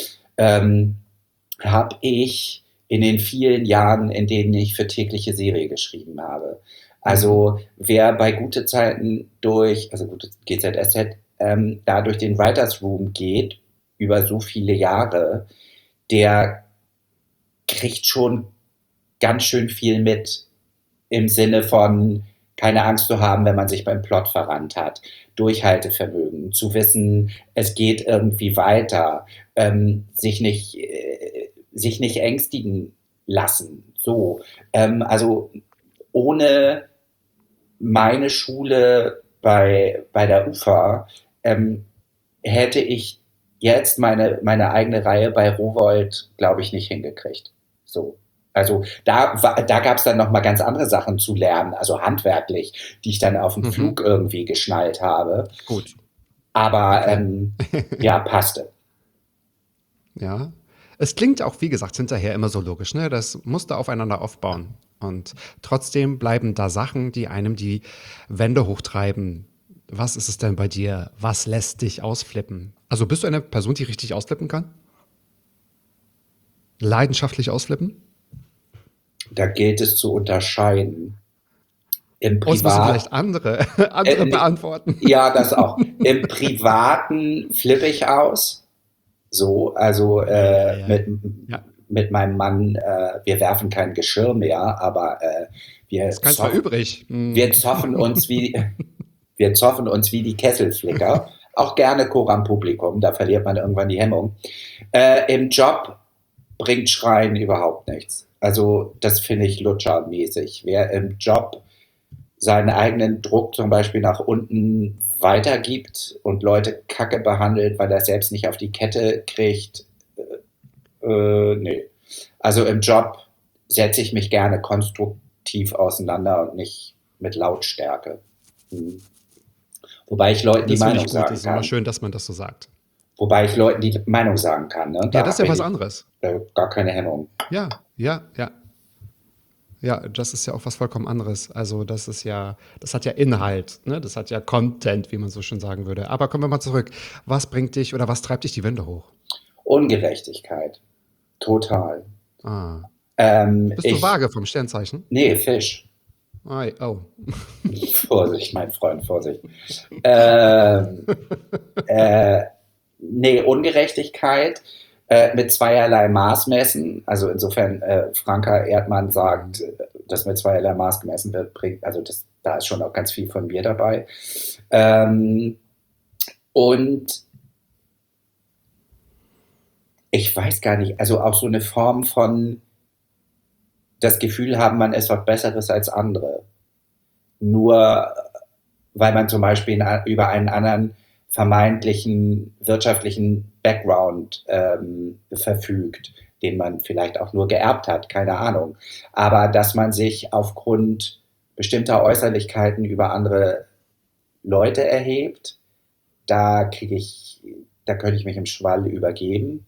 habe ich in den vielen Jahren, in denen ich für tägliche Serie geschrieben habe. Also wer bei gute Zeiten also gute GZSZ, da durch den Writers Room geht, über so viele Jahre, der kriegt schon ganz schön viel mit im Sinne von keine Angst zu haben, wenn man sich beim Plot verrannt hat, Durchhaltevermögen, zu wissen, es geht irgendwie weiter, sich nicht ängstigen lassen. So, also ohne meine Schule bei der UFA hätte ich jetzt meine eigene Reihe bei Rowohlt, glaube ich, nicht hingekriegt. So. Also da gab es dann noch mal ganz andere Sachen zu lernen, also handwerklich, die ich dann auf dem Flug irgendwie geschnallt habe. Gut. Aber Okay. ja, passte. Ja. Es klingt auch, wie gesagt, hinterher immer so logisch, ne? Das musste aufeinander aufbauen. Und trotzdem bleiben da Sachen, die einem die Wände hochtreiben. Was ist es denn bei dir? Was lässt dich ausflippen? Also bist du eine Person, die richtig ausflippen kann? Leidenschaftlich ausflippen? Da gilt es zu unterscheiden. Im Oh, das müssen Privat, vielleicht andere nee, beantworten. ja, das auch. Im Privaten flippe ich aus. So, also Ja. mit meinem Mann, wir werfen kein Geschirr mehr, aber Ist keins mehr übrig. wir zoffen uns wie die Kesselflicker. Auch gerne Coram Publikum, da verliert man irgendwann die Hemmung. Im Job bringt Schreien überhaupt nichts. Also das finde ich lutschermäßig. Wer im Job seinen eigenen Druck zum Beispiel nach unten weitergibt und Leute kacke behandelt, weil er es selbst nicht auf die Kette kriegt, nee. Also im Job setze ich mich gerne konstruktiv auseinander und nicht mit Lautstärke. Wobei ich Leuten die Das finde Meinung ich gut. sagen Das ist immer kann. schön, dass man das so sagt. Wobei ich Leuten die Meinung sagen kann. Ne? Ja, Da das ist ja bin was ich anderes. gar keine Hemmung. Ja. Ja, das ist ja auch was vollkommen anderes. Also das hat ja Inhalt, ne? Das hat ja Content, wie man so schön sagen würde. Aber kommen wir mal zurück. Was bringt dich oder was treibt dich die Wände hoch? Ungerechtigkeit. Total. Bist du Ich, vage vom Sternzeichen? nee, Fisch. Oh. Vorsicht, mein Freund, Vorsicht. Ähm, nee, Ungerechtigkeit mit zweierlei Maß messen. Also insofern Franka Erdmann sagt, dass mit zweierlei Maß gemessen wird, also da ist schon auch ganz viel von mir dabei. Und ich weiß gar nicht, also auch so eine Form von das Gefühl haben, man ist was Besseres als andere. Nur weil man zum Beispiel über einen anderen vermeintlichen wirtschaftlichen Background verfügt, den man vielleicht auch nur geerbt hat, keine Ahnung. Aber dass man sich aufgrund bestimmter Äußerlichkeiten über andere Leute erhebt, da könnte ich mich im Schwall übergeben.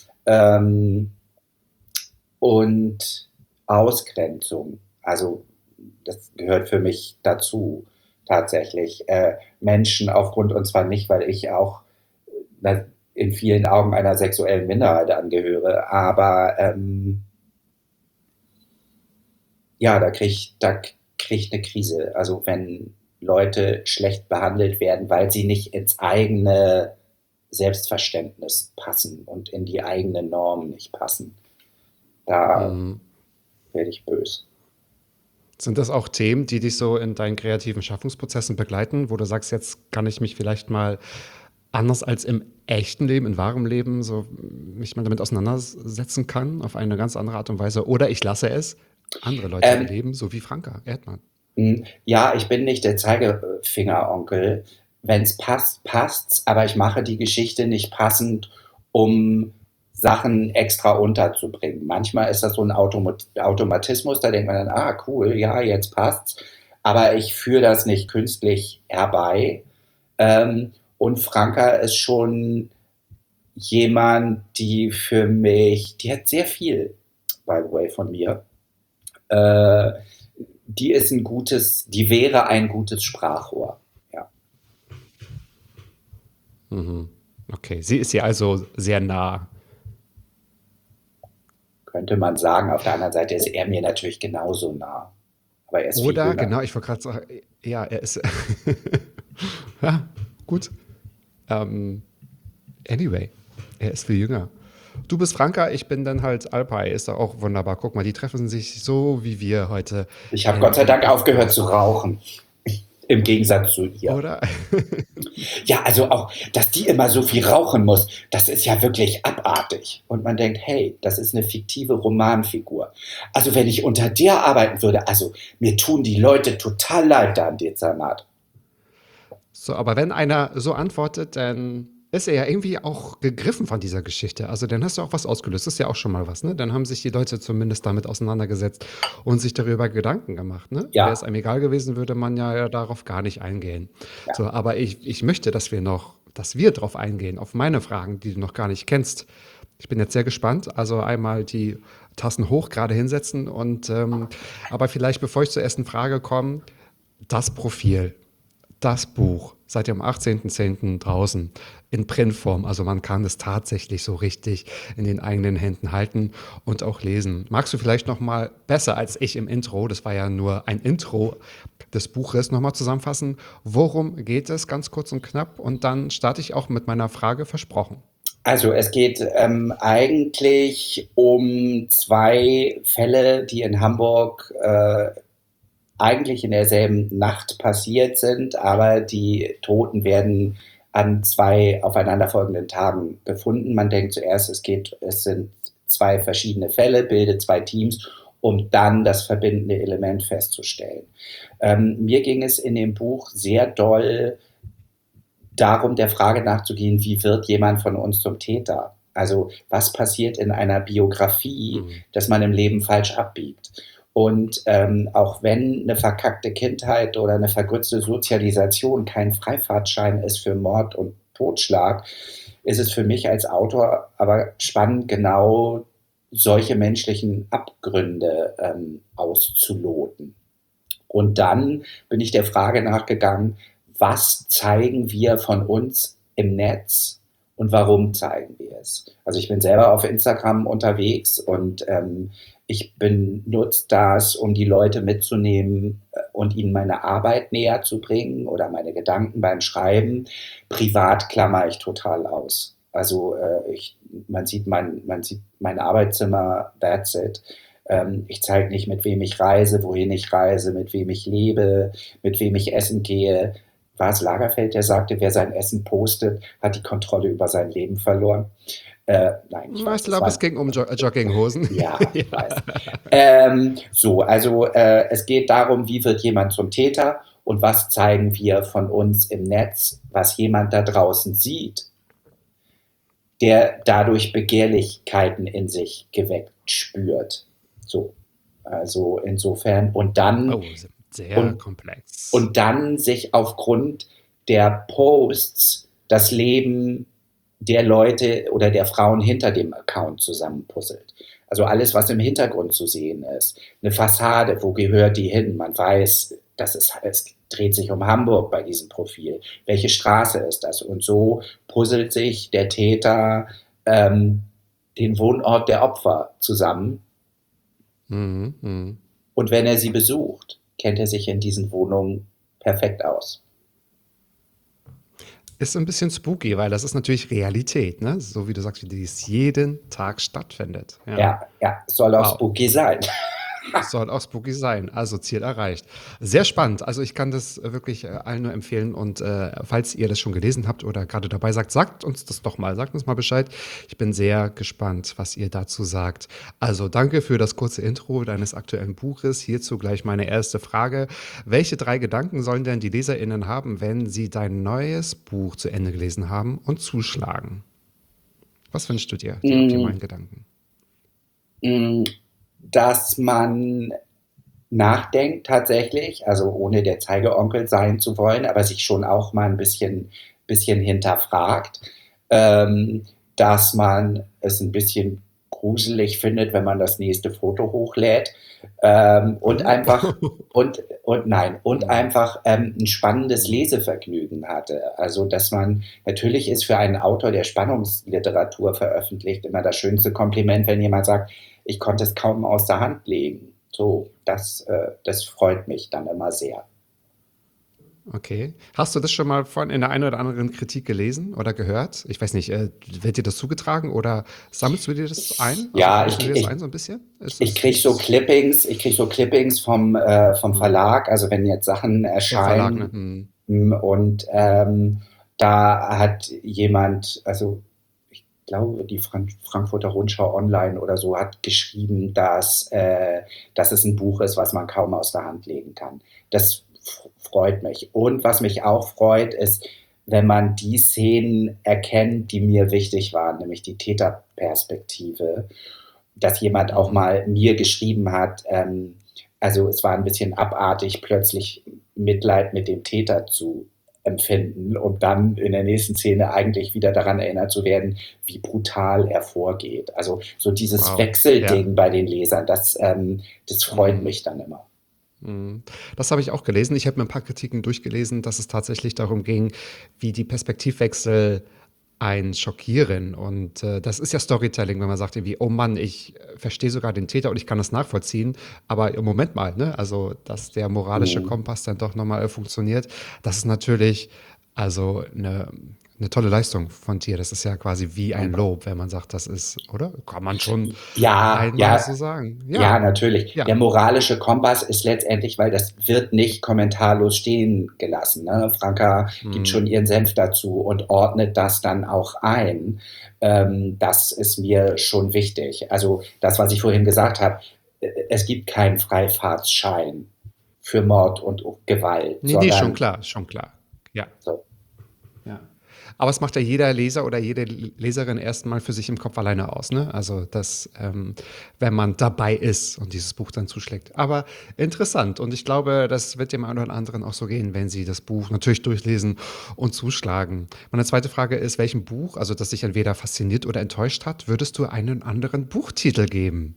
Und Ausgrenzung, also das gehört für mich dazu tatsächlich. Menschen aufgrund, und zwar nicht, weil ich auch in vielen Augen einer sexuellen Minderheit angehöre, aber ja, da krieg ich eine Krise. Also wenn Leute schlecht behandelt werden, weil sie nicht ins eigene Selbstverständnis passen und in die eigenen Normen nicht passen, da Mhm. werde ich böse. Sind das auch Themen, die dich so in deinen kreativen Schaffungsprozessen begleiten, wo du sagst, jetzt kann ich mich vielleicht mal anders als im echten Leben, in wahrem Leben, so mich mal damit auseinandersetzen kann, auf eine ganz andere Art und Weise? Oder ich lasse es andere Leute Ähm, erleben, so wie Franka Erdmann. ja, ich bin nicht der Zeigefingeronkel. Wenn es passt, passt's, aber ich mache die Geschichte nicht passend, um Sachen extra unterzubringen. Manchmal ist das so ein Automatismus, da denkt man dann, ah, cool, ja, jetzt passt's. Aber ich führe das nicht künstlich herbei. Und Franka ist schon jemand, die hat sehr viel, by the way, von mir. Äh, die wäre ein gutes Sprachrohr. Ja. Okay, sie ist ja also sehr nah. Könnte man sagen. Auf der anderen Seite ist er mir natürlich genauso nah. Aber er ist viel Oder, jünger. genau, ich wollte gerade sagen, ja, er ist. Ja, gut. Ähm, Anyway, er ist viel jünger. Du bist Franka, ich bin dann halt Alpay. Ist doch auch wunderbar. Guck mal, die treffen sich so wie wir heute Ich habe Gott sei im Dank aufgehört zu Podcast. rauchen. Im Gegensatz zu ihr. Oder? Ja, also auch, dass die immer so viel rauchen muss, das ist ja wirklich abartig. Und man denkt, hey, das ist eine fiktive Romanfigur. Also wenn ich unter der arbeiten würde, also mir tun die Leute total leid da im Dezernat. So, aber wenn einer so antwortet, dann ist er ja irgendwie auch gegriffen von dieser Geschichte. Also dann hast du auch was ausgelöst. Das ist ja auch schon mal was, ne? Dann haben sich die Leute zumindest damit auseinandergesetzt und sich darüber Gedanken gemacht, ne? Wäre es Ja, einem egal gewesen, würde man ja darauf gar nicht eingehen. ja. So, aber ich möchte, dass wir drauf eingehen, auf meine Fragen, die du noch gar nicht kennst. Ich bin jetzt sehr gespannt. Also einmal die Tassen hoch, gerade hinsetzen und aber vielleicht, bevor ich zur ersten Frage komme, das Profil. Das Buch seid ihr am 18.10. draußen in Printform. Also man kann es tatsächlich so richtig in den eigenen Händen halten und auch lesen. Magst du vielleicht noch mal besser als ich im Intro, das war ja nur ein Intro des Buches, noch mal zusammenfassen, worum geht es, ganz kurz und knapp? Und dann starte ich auch mit meiner Frage, versprochen. Also es geht eigentlich um zwei Fälle, die in Hamburg eigentlich in derselben Nacht passiert sind, aber die Toten werden an zwei aufeinanderfolgenden Tagen gefunden. Man denkt zuerst, es sind zwei verschiedene Fälle, bildet zwei Teams, um dann das verbindende Element festzustellen. Mir ging es in dem Buch sehr doll darum, der Frage nachzugehen, wie wird jemand von uns zum Täter? Also was passiert in einer Biografie, dass man im Leben falsch abbiegt? Und auch wenn eine verkackte Kindheit oder eine vergrützte Sozialisation kein Freifahrtschein ist für Mord und Totschlag, ist es für mich als Autor aber spannend, genau solche menschlichen Abgründe auszuloten. Und dann bin ich der Frage nachgegangen, was zeigen wir von uns im Netz und warum zeigen wir es? Also ich bin selber auf Instagram unterwegs und ich benutze das, um die Leute mitzunehmen und ihnen meine Arbeit näher zu bringen oder meine Gedanken beim Schreiben. Privat klammer ich total aus. Also man sieht mein Arbeitszimmer, that's it. Ich zeige nicht, mit wem ich reise, wohin ich reise, mit wem ich lebe, mit wem ich essen gehe. War es Lagerfeld, der sagte, wer sein Essen postet, hat die Kontrolle über sein Leben verloren. Nein, ich weiß, Ich das glaube, war es ging um Jogginghosen. ja, Ja. ich weiß. Es geht darum, wie wird jemand zum Täter und was zeigen wir von uns im Netz, was jemand da draußen sieht, der dadurch Begehrlichkeiten in sich geweckt spürt. So, also insofern Oh, sehr und, komplex. und dann sich aufgrund der Posts das Leben der Leute oder der Frauen hinter dem Account zusammenpuzzelt. Also alles, was im Hintergrund zu sehen ist. Eine Fassade, wo gehört die hin? Man weiß, es dreht sich um Hamburg bei diesem Profil. Welche Straße ist das? Und so puzzelt sich der Täter den Wohnort der Opfer zusammen. Mhm. Und Und wenn er sie besucht, kennt er sich in diesen Wohnungen perfekt aus. Ist ein bisschen spooky, weil das ist natürlich Realität, ne? So wie du sagst, wie dies jeden Tag stattfindet. Ja, soll auch spooky sein. Soll auch spooky sein. Also Ziel erreicht. Sehr spannend. Also ich kann das wirklich allen nur empfehlen. Und falls ihr das schon gelesen habt oder gerade dabei seid, sagt uns das doch mal. Sagt uns mal Bescheid. Ich bin sehr gespannt, was ihr dazu sagt. Also danke für das kurze Intro deines aktuellen Buches. Hierzu gleich meine erste Frage. Welche 3 Gedanken sollen denn die LeserInnen haben, wenn sie dein neues Buch zu Ende gelesen haben und zuschlagen? Was wünschst du dir, die optimalen Gedanken? Dass man nachdenkt tatsächlich, also ohne der Zeigeonkel sein zu wollen, aber sich schon auch mal ein bisschen hinterfragt, dass man es ein bisschen gruselig findet, wenn man das nächste Foto hochlädt, und einfach ein spannendes Lesevergnügen hatte. Also dass man, natürlich ist für einen Autor, der Spannungsliteratur veröffentlicht, immer das schönste Kompliment, wenn jemand sagt, ich konnte es kaum aus der Hand legen. So, das freut mich dann immer sehr. Okay. Hast du das schon mal in der einen oder anderen Kritik gelesen oder gehört? Ich weiß nicht, wird dir das zugetragen oder sammelst du dir das ein? Ja, sammelst du dir das ein so ein bisschen? Ich kriege so Clippings vom Verlag, also wenn jetzt Sachen erscheinen. Verlag, Und da hat jemand, also ich glaube, die Frankfurter Rundschau Online oder so hat geschrieben, dass es ein Buch ist, was man kaum aus der Hand legen kann. Das freut mich. Und was mich auch freut, ist, wenn man die Szenen erkennt, die mir wichtig waren, nämlich die Täterperspektive, dass jemand auch mal mir geschrieben hat, also es war ein bisschen abartig, plötzlich Mitleid mit dem Täter zu empfinden und dann in der nächsten Szene eigentlich wieder daran erinnert zu werden, wie brutal er vorgeht. Also so dieses Wechselding bei den Lesern, das freut mich dann immer. Das habe ich auch gelesen. Ich habe mir ein paar Kritiken durchgelesen, dass es tatsächlich darum ging, wie die Perspektivwechsel einen schockieren. Und das ist ja Storytelling, wenn man sagt irgendwie, oh Mann, ich verstehe sogar den Täter und ich kann das nachvollziehen. Aber im Moment mal, ne? Also, dass der moralische Kompass dann doch nochmal funktioniert, das ist natürlich also eine tolle Leistung von dir. Das ist ja quasi wie ein Lob, wenn man sagt, das ist, oder? Kann man schon so sagen. Ja, natürlich. Ja. Der moralische Kompass ist letztendlich, weil das wird nicht kommentarlos stehen gelassen. Ne? Franka gibt schon ihren Senf dazu und ordnet das dann auch ein. Das ist mir schon wichtig. Also das, was ich vorhin gesagt habe, es gibt keinen Freifahrtsschein für Mord und Gewalt. Nee, schon klar. Ja. So. Ja. Aber es macht ja jeder Leser oder jede Leserin erstmal für sich im Kopf alleine aus, ne? Also das, wenn man dabei ist und dieses Buch dann zuschlägt. Aber interessant und ich glaube, das wird dem einen oder anderen auch so gehen, wenn sie das Buch natürlich durchlesen und zuschlagen. Meine zweite Frage ist, welchem Buch, also das dich entweder fasziniert oder enttäuscht hat, würdest du einen anderen Buchtitel geben?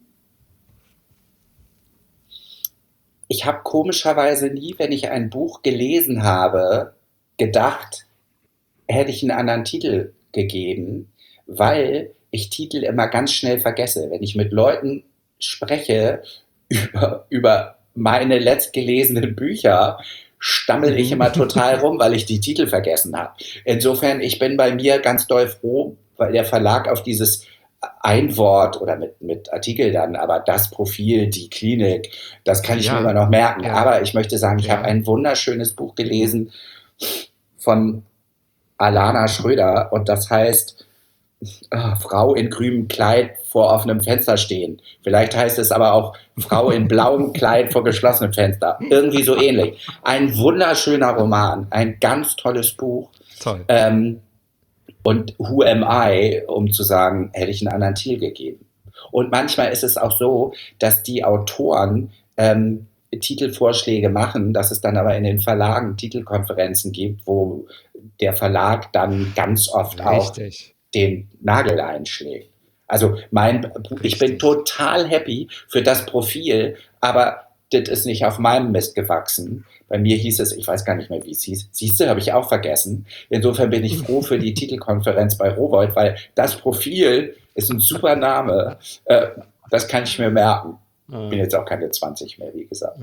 Ich habe komischerweise nie, wenn ich ein Buch gelesen habe, gedacht, hätte ich einen anderen Titel gegeben, weil ich Titel immer ganz schnell vergesse. Wenn ich mit Leuten spreche über meine letztgelesenen Bücher, stammel ich immer total rum, weil ich die Titel vergessen habe. Insofern, ich bin bei mir ganz doll froh, weil der Verlag auf dieses Einwort oder mit Artikel dann, aber das Profil, die Klinik, das kann ich mir immer noch merken. Ja. Aber ich möchte sagen, ich habe ein wunderschönes Buch gelesen von Alana Schröder und das heißt Frau in grünem Kleid vor offenem Fenster stehen. Vielleicht heißt es aber auch Frau in blauem Kleid vor geschlossenem Fenster. Irgendwie so ähnlich. Ein wunderschöner Roman, ein ganz tolles Buch. Toll. Und Who am I, um zu sagen, hätte ich einen anderen Titel gegeben. Und manchmal ist es auch so, dass die Autoren Titelvorschläge machen, dass es dann aber in den Verlagen Titelkonferenzen gibt, wo der Verlag dann ganz oft auch den Nagel einschlägt. Also ich bin total happy für das Profil, aber das ist nicht auf meinem Mist gewachsen. Bei mir hieß es, ich weiß gar nicht mehr, wie es hieß. Siehst du, habe ich auch vergessen. Insofern bin ich froh für die Titelkonferenz bei Rowohlt, weil das Profil ist ein super Name. Das kann ich mir merken. Ich bin jetzt auch keine 20 mehr, wie gesagt.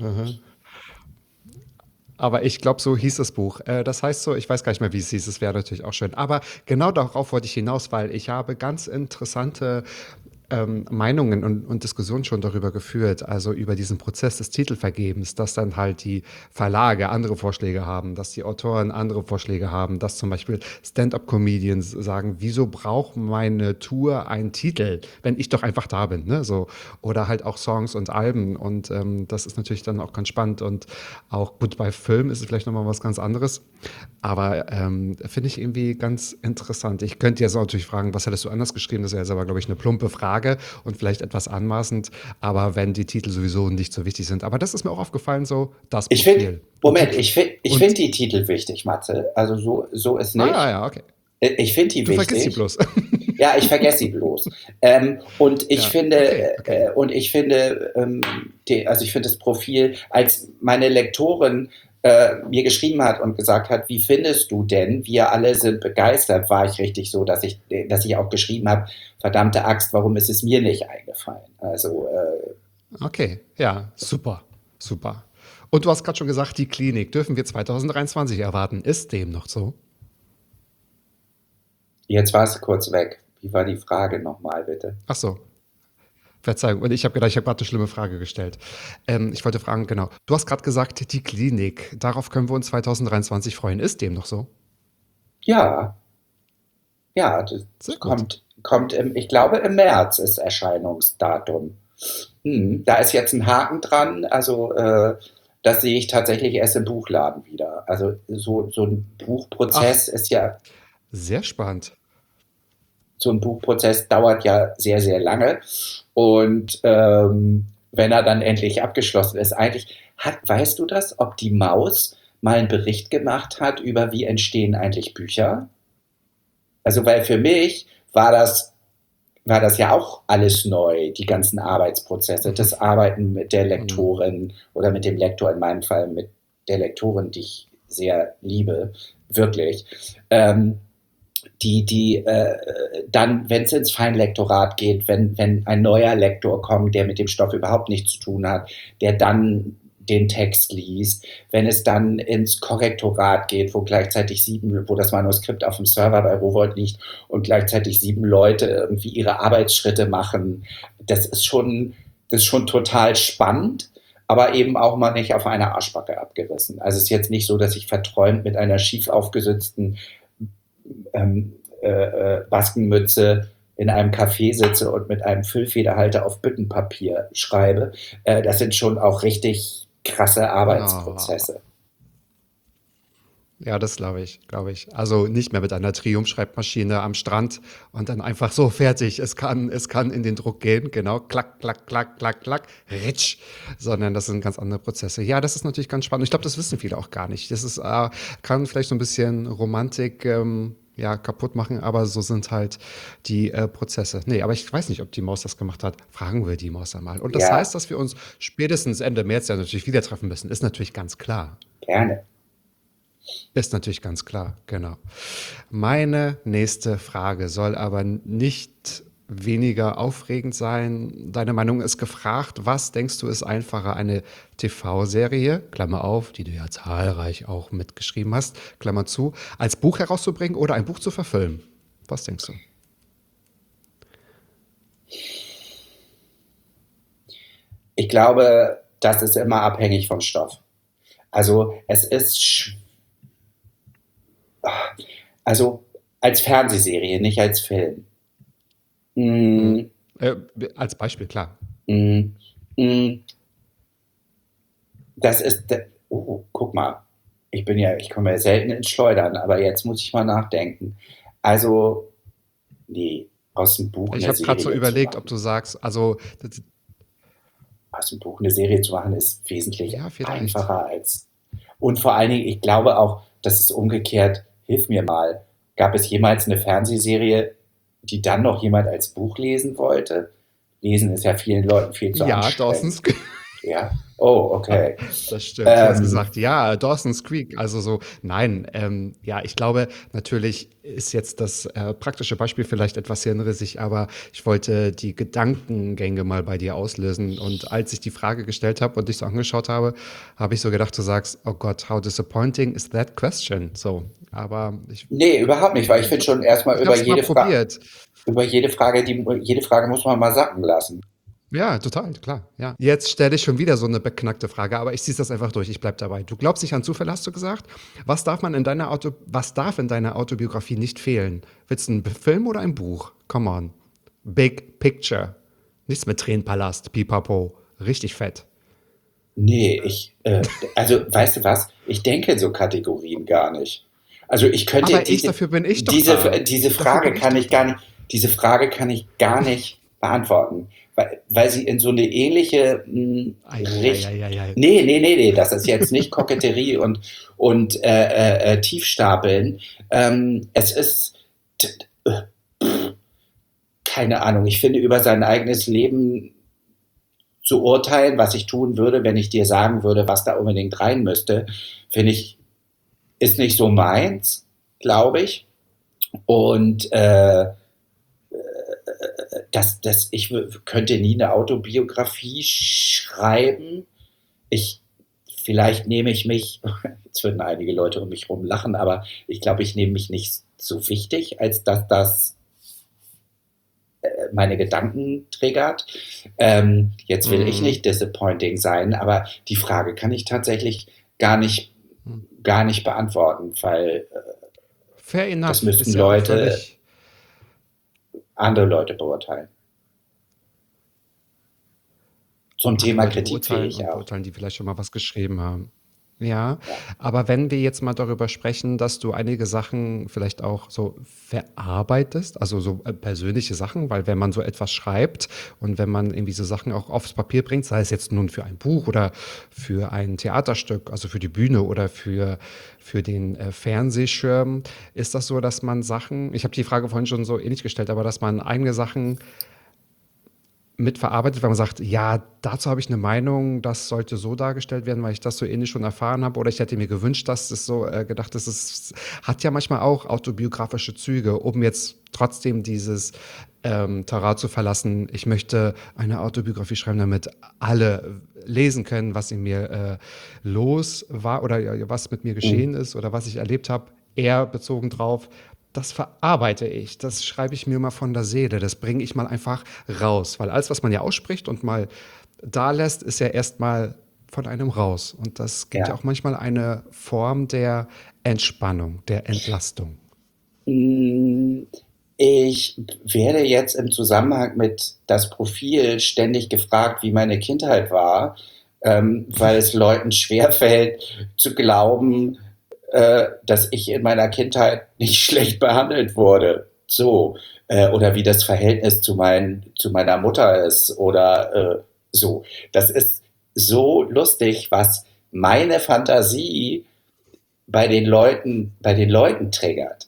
Aber ich glaube, so hieß das Buch. Das heißt so, ich weiß gar nicht mehr, wie es hieß, es wäre natürlich auch schön. Aber genau darauf wollte ich hinaus, weil ich habe ganz interessante Meinungen und Diskussionen schon darüber geführt, also über diesen Prozess des Titelvergebens, dass dann halt die Verlage andere Vorschläge haben, dass die Autoren andere Vorschläge haben, dass zum Beispiel Stand-up-Comedians sagen, wieso braucht meine Tour einen Titel, wenn ich doch einfach da bin, ne? So. Oder halt auch Songs und Alben und das ist natürlich dann auch ganz spannend und auch gut, bei Film ist es vielleicht nochmal was ganz anderes, aber finde ich irgendwie ganz interessant. Ich könnte jetzt auch natürlich fragen, was hättest du anders geschrieben? Das wäre jetzt aber, glaube ich, eine plumpe Frage und vielleicht etwas anmaßend, aber wenn die Titel sowieso nicht so wichtig sind. Aber das ist mir auch aufgefallen, so das Ich Profil. finde, Moment, ich find die Titel wichtig, Matze. Also so ist nicht. Ja, okay. Ich finde die Du wichtig. vergisst sie bloß. Ja, ich vergesse sie bloß. Und ich Ja, finde, okay. ich finde das Profil, als meine Lektorin mir geschrieben hat und gesagt hat, wie findest du denn? Wir alle sind begeistert, war ich richtig so, dass ich auch geschrieben habe, verdammte Axt, warum ist es mir nicht eingefallen? Also Okay, ja, super. Und du hast gerade schon gesagt, die Klinik dürfen wir 2023 erwarten. Ist dem noch so? jetzt war es kurz weg. Wie war die Frage nochmal, bitte? Ach so. Verzeihung, und ich habe gedacht, ich habe gerade eine schlimme Frage gestellt. Ich wollte fragen, genau. Du hast gerade gesagt, die Klinik. Darauf können wir uns 2023 freuen. Ist dem noch so? Ja, das Sehr gut. kommt ich glaube, im März ist Erscheinungsdatum. Da ist jetzt ein Haken dran, also das sehe ich tatsächlich erst im Buchladen wieder. Also so ein Ach, Buchprozess ist ja, sehr spannend. so ein Buchprozess dauert ja sehr, sehr lange. Und wenn er dann endlich abgeschlossen ist, weißt du das, ob die Maus mal einen Bericht gemacht hat über wie entstehen eigentlich Bücher? Also, weil für mich war das ja auch alles neu, die ganzen Arbeitsprozesse, Mhm. das Arbeiten mit der Mhm. Lektorin oder mit dem Lektor, in meinem Fall mit der Lektorin, die ich sehr liebe, wirklich. Ähm, dann, wenn es ins Feinlektorat geht, wenn ein neuer Lektor kommt, der mit dem Stoff überhaupt nichts zu tun hat, der dann den Text liest, wenn es dann ins Korrektorat geht, wo das Manuskript auf dem Server bei Rowohlt liegt und gleichzeitig 7 Leute irgendwie ihre Arbeitsschritte machen, das ist schon total spannend, aber eben auch mal nicht auf einer Arschbacke abgerissen. Also es ist jetzt nicht so, dass ich verträumt mit einer schief aufgesetzten Baskenmütze in einem Café sitze und mit einem Füllfederhalter auf Büttenpapier schreibe. Das sind schon auch richtig krasse Oh. Arbeitsprozesse. Ja, das glaube ich. Also nicht mehr mit einer Triumph-Schreibmaschine am Strand und dann einfach so fertig. Es kann in den Druck gehen, genau, klack, klack, klack, klack, klack, ritsch, sondern das sind ganz andere Prozesse. Ja, das ist natürlich ganz spannend. Ich glaube, das wissen viele auch gar nicht. Kann vielleicht so ein bisschen Romantik ja, kaputt machen, aber so sind halt die Prozesse. Nee, aber ich weiß nicht, ob die Maus das gemacht hat. Fragen wir die Maus einmal. Und das Ja, heißt, dass wir uns spätestens Ende März ja natürlich wieder treffen müssen. Ist natürlich ganz klar. gerne. Ist natürlich ganz klar, genau. Meine nächste Frage soll aber nicht weniger aufregend sein. Deine Meinung ist gefragt. Was denkst du ist einfacher, eine TV-Serie, Klammer auf, die du ja zahlreich auch mitgeschrieben hast, Klammer zu, als Buch herauszubringen oder ein Buch zu verfilmen? Was denkst du? Ich glaube, das ist immer abhängig vom Stoff. Also es ist, also als Fernsehserie, nicht als Film. Hm. Mm, Äh, als Beispiel, klar. mm, mm, guck mal, ich komme ja selten ins Schleudern, aber jetzt muss ich mal nachdenken. Also, nee, aus dem Buch Ich eine habe gerade so Serie zu überlegt, ob machen. du sagst, also, Aus dem Buch eine Serie zu machen, ist wesentlich ja, vielleicht. einfacher und vor allen Dingen, ich glaube auch, das ist umgekehrt, hilf mir mal, gab es jemals eine Fernsehserie, die dann noch jemand als Buch lesen wollte? Lesen ist ja vielen Leuten viel zu Ja, Dawson's, anstrengend. Ja. Oh, okay. Das stimmt. Du hast Ähm, gesagt, ja, Dawson's Creek. Also so, nein, ja, ich glaube, natürlich ist jetzt das praktische Beispiel vielleicht etwas hirnrissig, aber ich wollte die Gedankengänge mal bei dir auslösen. Und als ich die Frage gestellt habe und dich so angeschaut habe, habe ich so gedacht, du sagst, oh Gott, how disappointing is that question? So, aber Nee, überhaupt nicht, weil ich finde schon erstmal ich habe es mal probiert. jede Frage muss man mal sacken lassen. Ja, total, klar, ja. Jetzt stelle ich schon wieder so eine beknackte Frage, aber ich ziehe das einfach durch, ich bleibe dabei. Du glaubst nicht an Zufälle, hast du gesagt? Was darf in deiner Autobiografie nicht fehlen? Willst du einen Film oder ein Buch? Come on. Big Picture. Nichts mit Tränenpalast, Pipapo. Richtig fett. Nee, also weißt du was? Ich denke in so Kategorien gar nicht. Also ich könnte Aber dafür bin ich doch da. diese Dafür Frage bin ich kann doch ich gar da. nicht, diese Frage kann ich gar nicht beantworten, weil sie in so eine ähnliche Richtung. Eieieiei. Nee, das ist jetzt nicht Koketterie und Tiefstapeln. Es ist keine Ahnung. Ich finde, über sein eigenes Leben zu urteilen, was ich tun würde, wenn ich dir sagen würde, was da unbedingt rein müsste, finde ich, ist nicht so meins, glaube ich. Und könnte nie eine Autobiografie schreiben. Vielleicht nehme ich mich, jetzt würden einige Leute um mich rum lachen, aber ich glaube, ich nehme mich nicht so wichtig, als dass das meine Gedanken triggert. Jetzt will ich nicht disappointing sein, aber die Frage kann ich tatsächlich gar nicht beantworten, weil Fair enough. das müssten Ist ja auch völlig. andere Leute beurteilen. Zum Thema Leute beurteilen kritikfähig und auch. beurteilen, die vielleicht schon mal was geschrieben haben. Ja, aber wenn wir jetzt mal darüber sprechen, dass du einige Sachen vielleicht auch so verarbeitest, also so persönliche Sachen, weil wenn man so etwas schreibt und wenn man irgendwie so Sachen auch aufs Papier bringt, sei es jetzt nun für ein Buch oder für ein Theaterstück, also für die Bühne oder für den Fernsehschirm, ist das so, dass man Sachen, ich habe die Frage vorhin schon so ähnlich gestellt, aber dass man eigene Sachen mitverarbeitet, weil man sagt, ja, dazu habe ich eine Meinung, das sollte so dargestellt werden, weil ich das so ähnlich schon erfahren habe oder ich hätte mir gewünscht, dass es so gedacht ist. Es hat ja manchmal auch autobiografische Züge, um jetzt trotzdem dieses Terrain zu verlassen. Ich möchte eine Autobiografie schreiben, damit alle lesen können, was in mir los war oder was mit mir geschehen ist oder was ich erlebt habe, eher bezogen drauf. Das verarbeite ich, das schreibe ich mir mal von der Seele, das bringe ich mal einfach raus, weil alles, was man ja ausspricht und mal da lässt, ist ja erstmal von einem raus. Und das gibt ja Ja. auch manchmal eine Form der Entspannung, der Entlastung. Ich werde jetzt im Zusammenhang mit das Profil ständig gefragt, wie meine Kindheit war, weil es Leuten schwerfällt zu glauben, dass ich in meiner Kindheit nicht schlecht behandelt wurde. So. Oder wie das Verhältnis zu meiner Mutter ist oder so. Das ist so lustig, was meine Fantasie bei den Leuten triggert.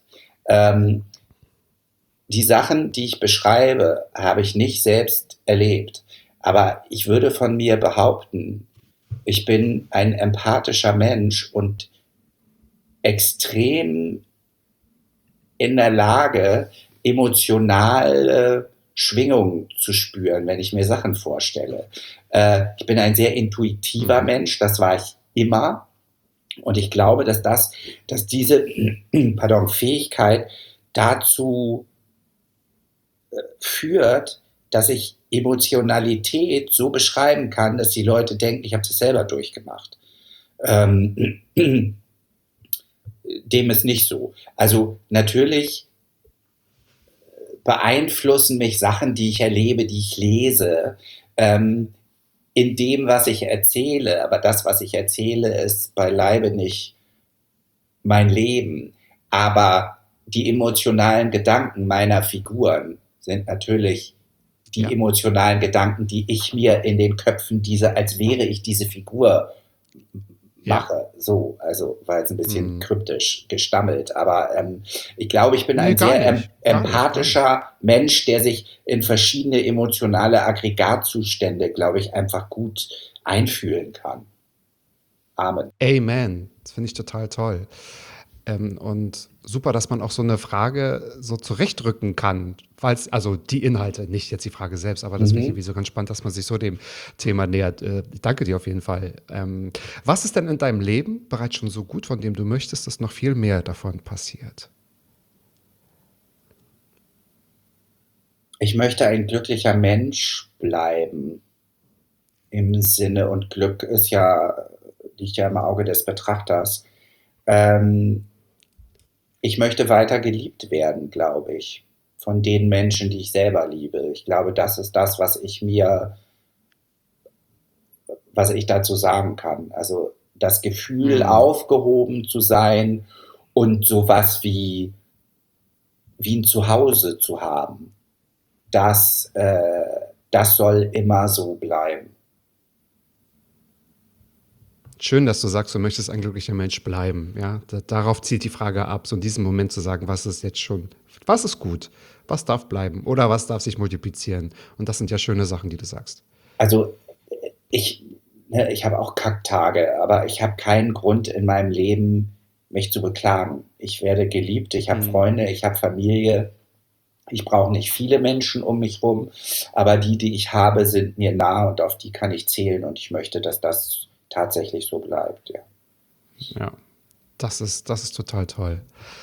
Die Sachen, die ich beschreibe, habe ich nicht selbst erlebt. Aber ich würde von mir behaupten, ich bin ein empathischer Mensch und extrem in der Lage, emotionale Schwingungen zu spüren, wenn ich mir Sachen vorstelle. Ich bin ein sehr intuitiver Mensch, das war ich immer. Und ich glaube, dass diese Fähigkeit dazu führt, dass ich Emotionalität so beschreiben kann, dass die Leute denken, ich habe das selber durchgemacht. Dem ist nicht so. Also natürlich beeinflussen mich Sachen, die ich erlebe, die ich lese, in dem, was ich erzähle. Aber das, was ich erzähle, ist beileibe nicht mein Leben. Aber die emotionalen Gedanken meiner Figuren sind natürlich die emotionalen Gedanken, die ich mir in den Köpfen als wäre ich diese Figur mache. So, also war jetzt ein bisschen kryptisch gestammelt, aber ich glaube, ich bin ein sehr empathischer Mensch, der sich in verschiedene emotionale Aggregatzustände, glaube ich, einfach gut einfühlen kann. Amen. Amen. Das finde ich total toll. Und super, dass man auch so eine Frage so zurechtrücken kann, also die Inhalte, nicht jetzt die Frage selbst, aber das finde ich irgendwie so ganz spannend, dass man sich so dem Thema nähert. Ich danke dir auf jeden Fall. Was ist denn in deinem Leben bereits schon so gut, von dem du möchtest, dass noch viel mehr davon passiert? Ich möchte ein glücklicher Mensch bleiben. Im Sinne, und Glück liegt ja im Auge des Betrachters. Ich möchte weiter geliebt werden, glaube ich, von den Menschen, die ich selber liebe. Ich glaube, das ist das, was ich dazu sagen kann. Also das Gefühl, aufgehoben zu sein und sowas wie ein Zuhause zu haben, das soll immer so bleiben. Schön, dass du sagst, du möchtest ein glücklicher Mensch bleiben. Ja? Darauf zielt die Frage ab, so in diesem Moment zu sagen, was ist gut, was darf bleiben oder was darf sich multiplizieren. Und das sind ja schöne Sachen, die du sagst. Also ich habe auch Kacktage, aber ich habe keinen Grund in meinem Leben, mich zu beklagen. Ich werde geliebt, ich habe Freunde, ich habe Familie. Ich brauche nicht viele Menschen um mich rum, aber die ich habe, sind mir nah und auf die kann ich zählen und ich möchte, dass das tatsächlich so bleibt. Ja, das ist total toll.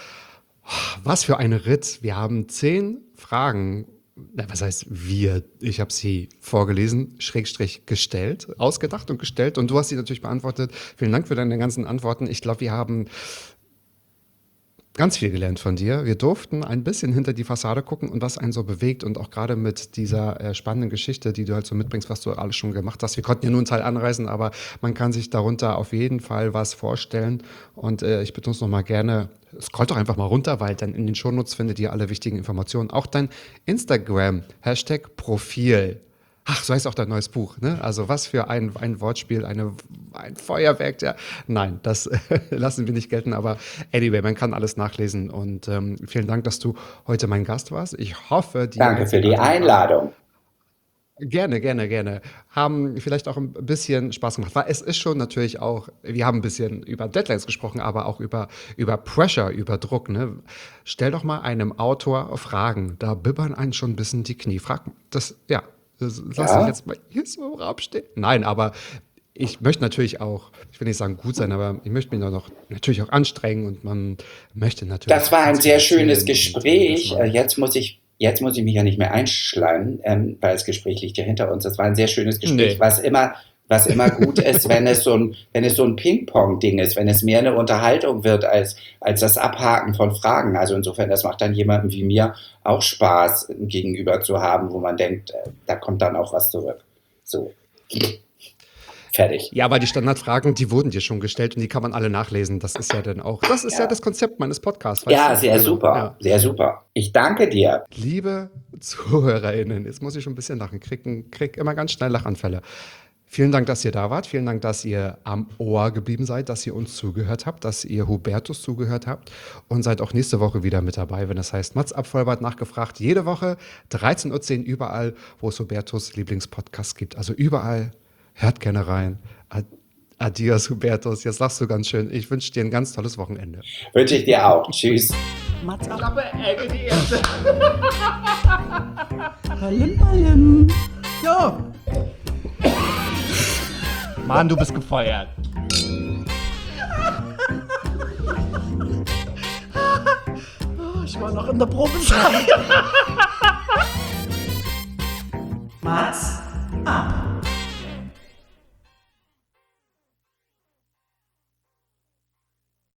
Was für ein Ritt. Wir haben 10 Fragen. Was heißt wir? Ich habe sie vorgelesen, / gestellt, ausgedacht und gestellt. Und du hast sie natürlich beantwortet. Vielen Dank für deine ganzen Antworten. Ich glaube, wir haben ganz viel gelernt von dir. Wir durften ein bisschen hinter die Fassade gucken und was einen so bewegt und auch gerade mit dieser spannenden Geschichte, die du halt so mitbringst, was du alles schon gemacht hast. Wir konnten ja nur einen Teil anreißen, aber man kann sich darunter auf jeden Fall was vorstellen und ich bitte uns nochmal gerne, scrollt doch einfach mal runter, weil dann in den Shownotes findet ihr alle wichtigen Informationen. Auch dein Instagram, #Profil. Ach, so heißt auch dein neues Buch, ne? Also was für ein Wortspiel, ein Feuerwerk. Ja. Nein, das lassen wir nicht gelten, aber anyway, man kann alles nachlesen und vielen Dank, dass du heute mein Gast warst. Ich hoffe, Danke für die Einladung. Gerne. Haben vielleicht auch ein bisschen Spaß gemacht, weil es ist schon natürlich auch, wir haben ein bisschen über Deadlines gesprochen, aber auch über Pressure, über Druck. Ne? Stell doch mal einem Autor Fragen, da bibbern einen schon ein bisschen die Knie. Frag das, ja. Lass dich jetzt mal hier so im Raum stehen. Nein, aber ich möchte natürlich auch, ich will nicht sagen gut sein, aber ich möchte mich noch natürlich auch anstrengen und man möchte natürlich. Das war ein sehr schönes Gespräch. Jetzt muss ich mich ja nicht mehr einschleimen, weil das Gespräch liegt ja hinter uns. Das war ein sehr schönes Gespräch, was immer gut ist, wenn es so ein Ping-Pong-Ding ist, wenn es mehr eine Unterhaltung wird als das Abhaken von Fragen. Also insofern, das macht dann jemandem wie mir auch Spaß, ein Gegenüber zu haben, wo man denkt, da kommt dann auch was zurück. So. Fertig. Ja, aber die Standardfragen, die wurden dir schon gestellt und die kann man alle nachlesen. Das ist ja dann auch, das ist ja das Konzept meines Podcasts. Ja, sehr super, sehr super. Ich danke dir. Liebe ZuhörerInnen, jetzt muss ich schon ein bisschen lachen, krieg immer ganz schnell Lachanfälle. Vielen Dank, dass ihr da wart. Vielen Dank, dass ihr am Ohr geblieben seid, dass ihr uns zugehört habt, dass ihr Hubertus zugehört habt und seid auch nächste Woche wieder mit dabei, wenn es heißt Mats ab Vollbart nachgefragt. Jede Woche 13:10 Uhr überall, wo es Hubertus Lieblingspodcasts gibt. Also überall, hört gerne rein. Adios, Hubertus. Jetzt lachst du ganz schön. Ich wünsche dir ein ganz tolles Wochenende. Wünsche ich dir auch. Tschüss. Mats ab. Hallim. So. Mann, du bist gefeuert. Ich war noch in der Probezeit. Mats ab.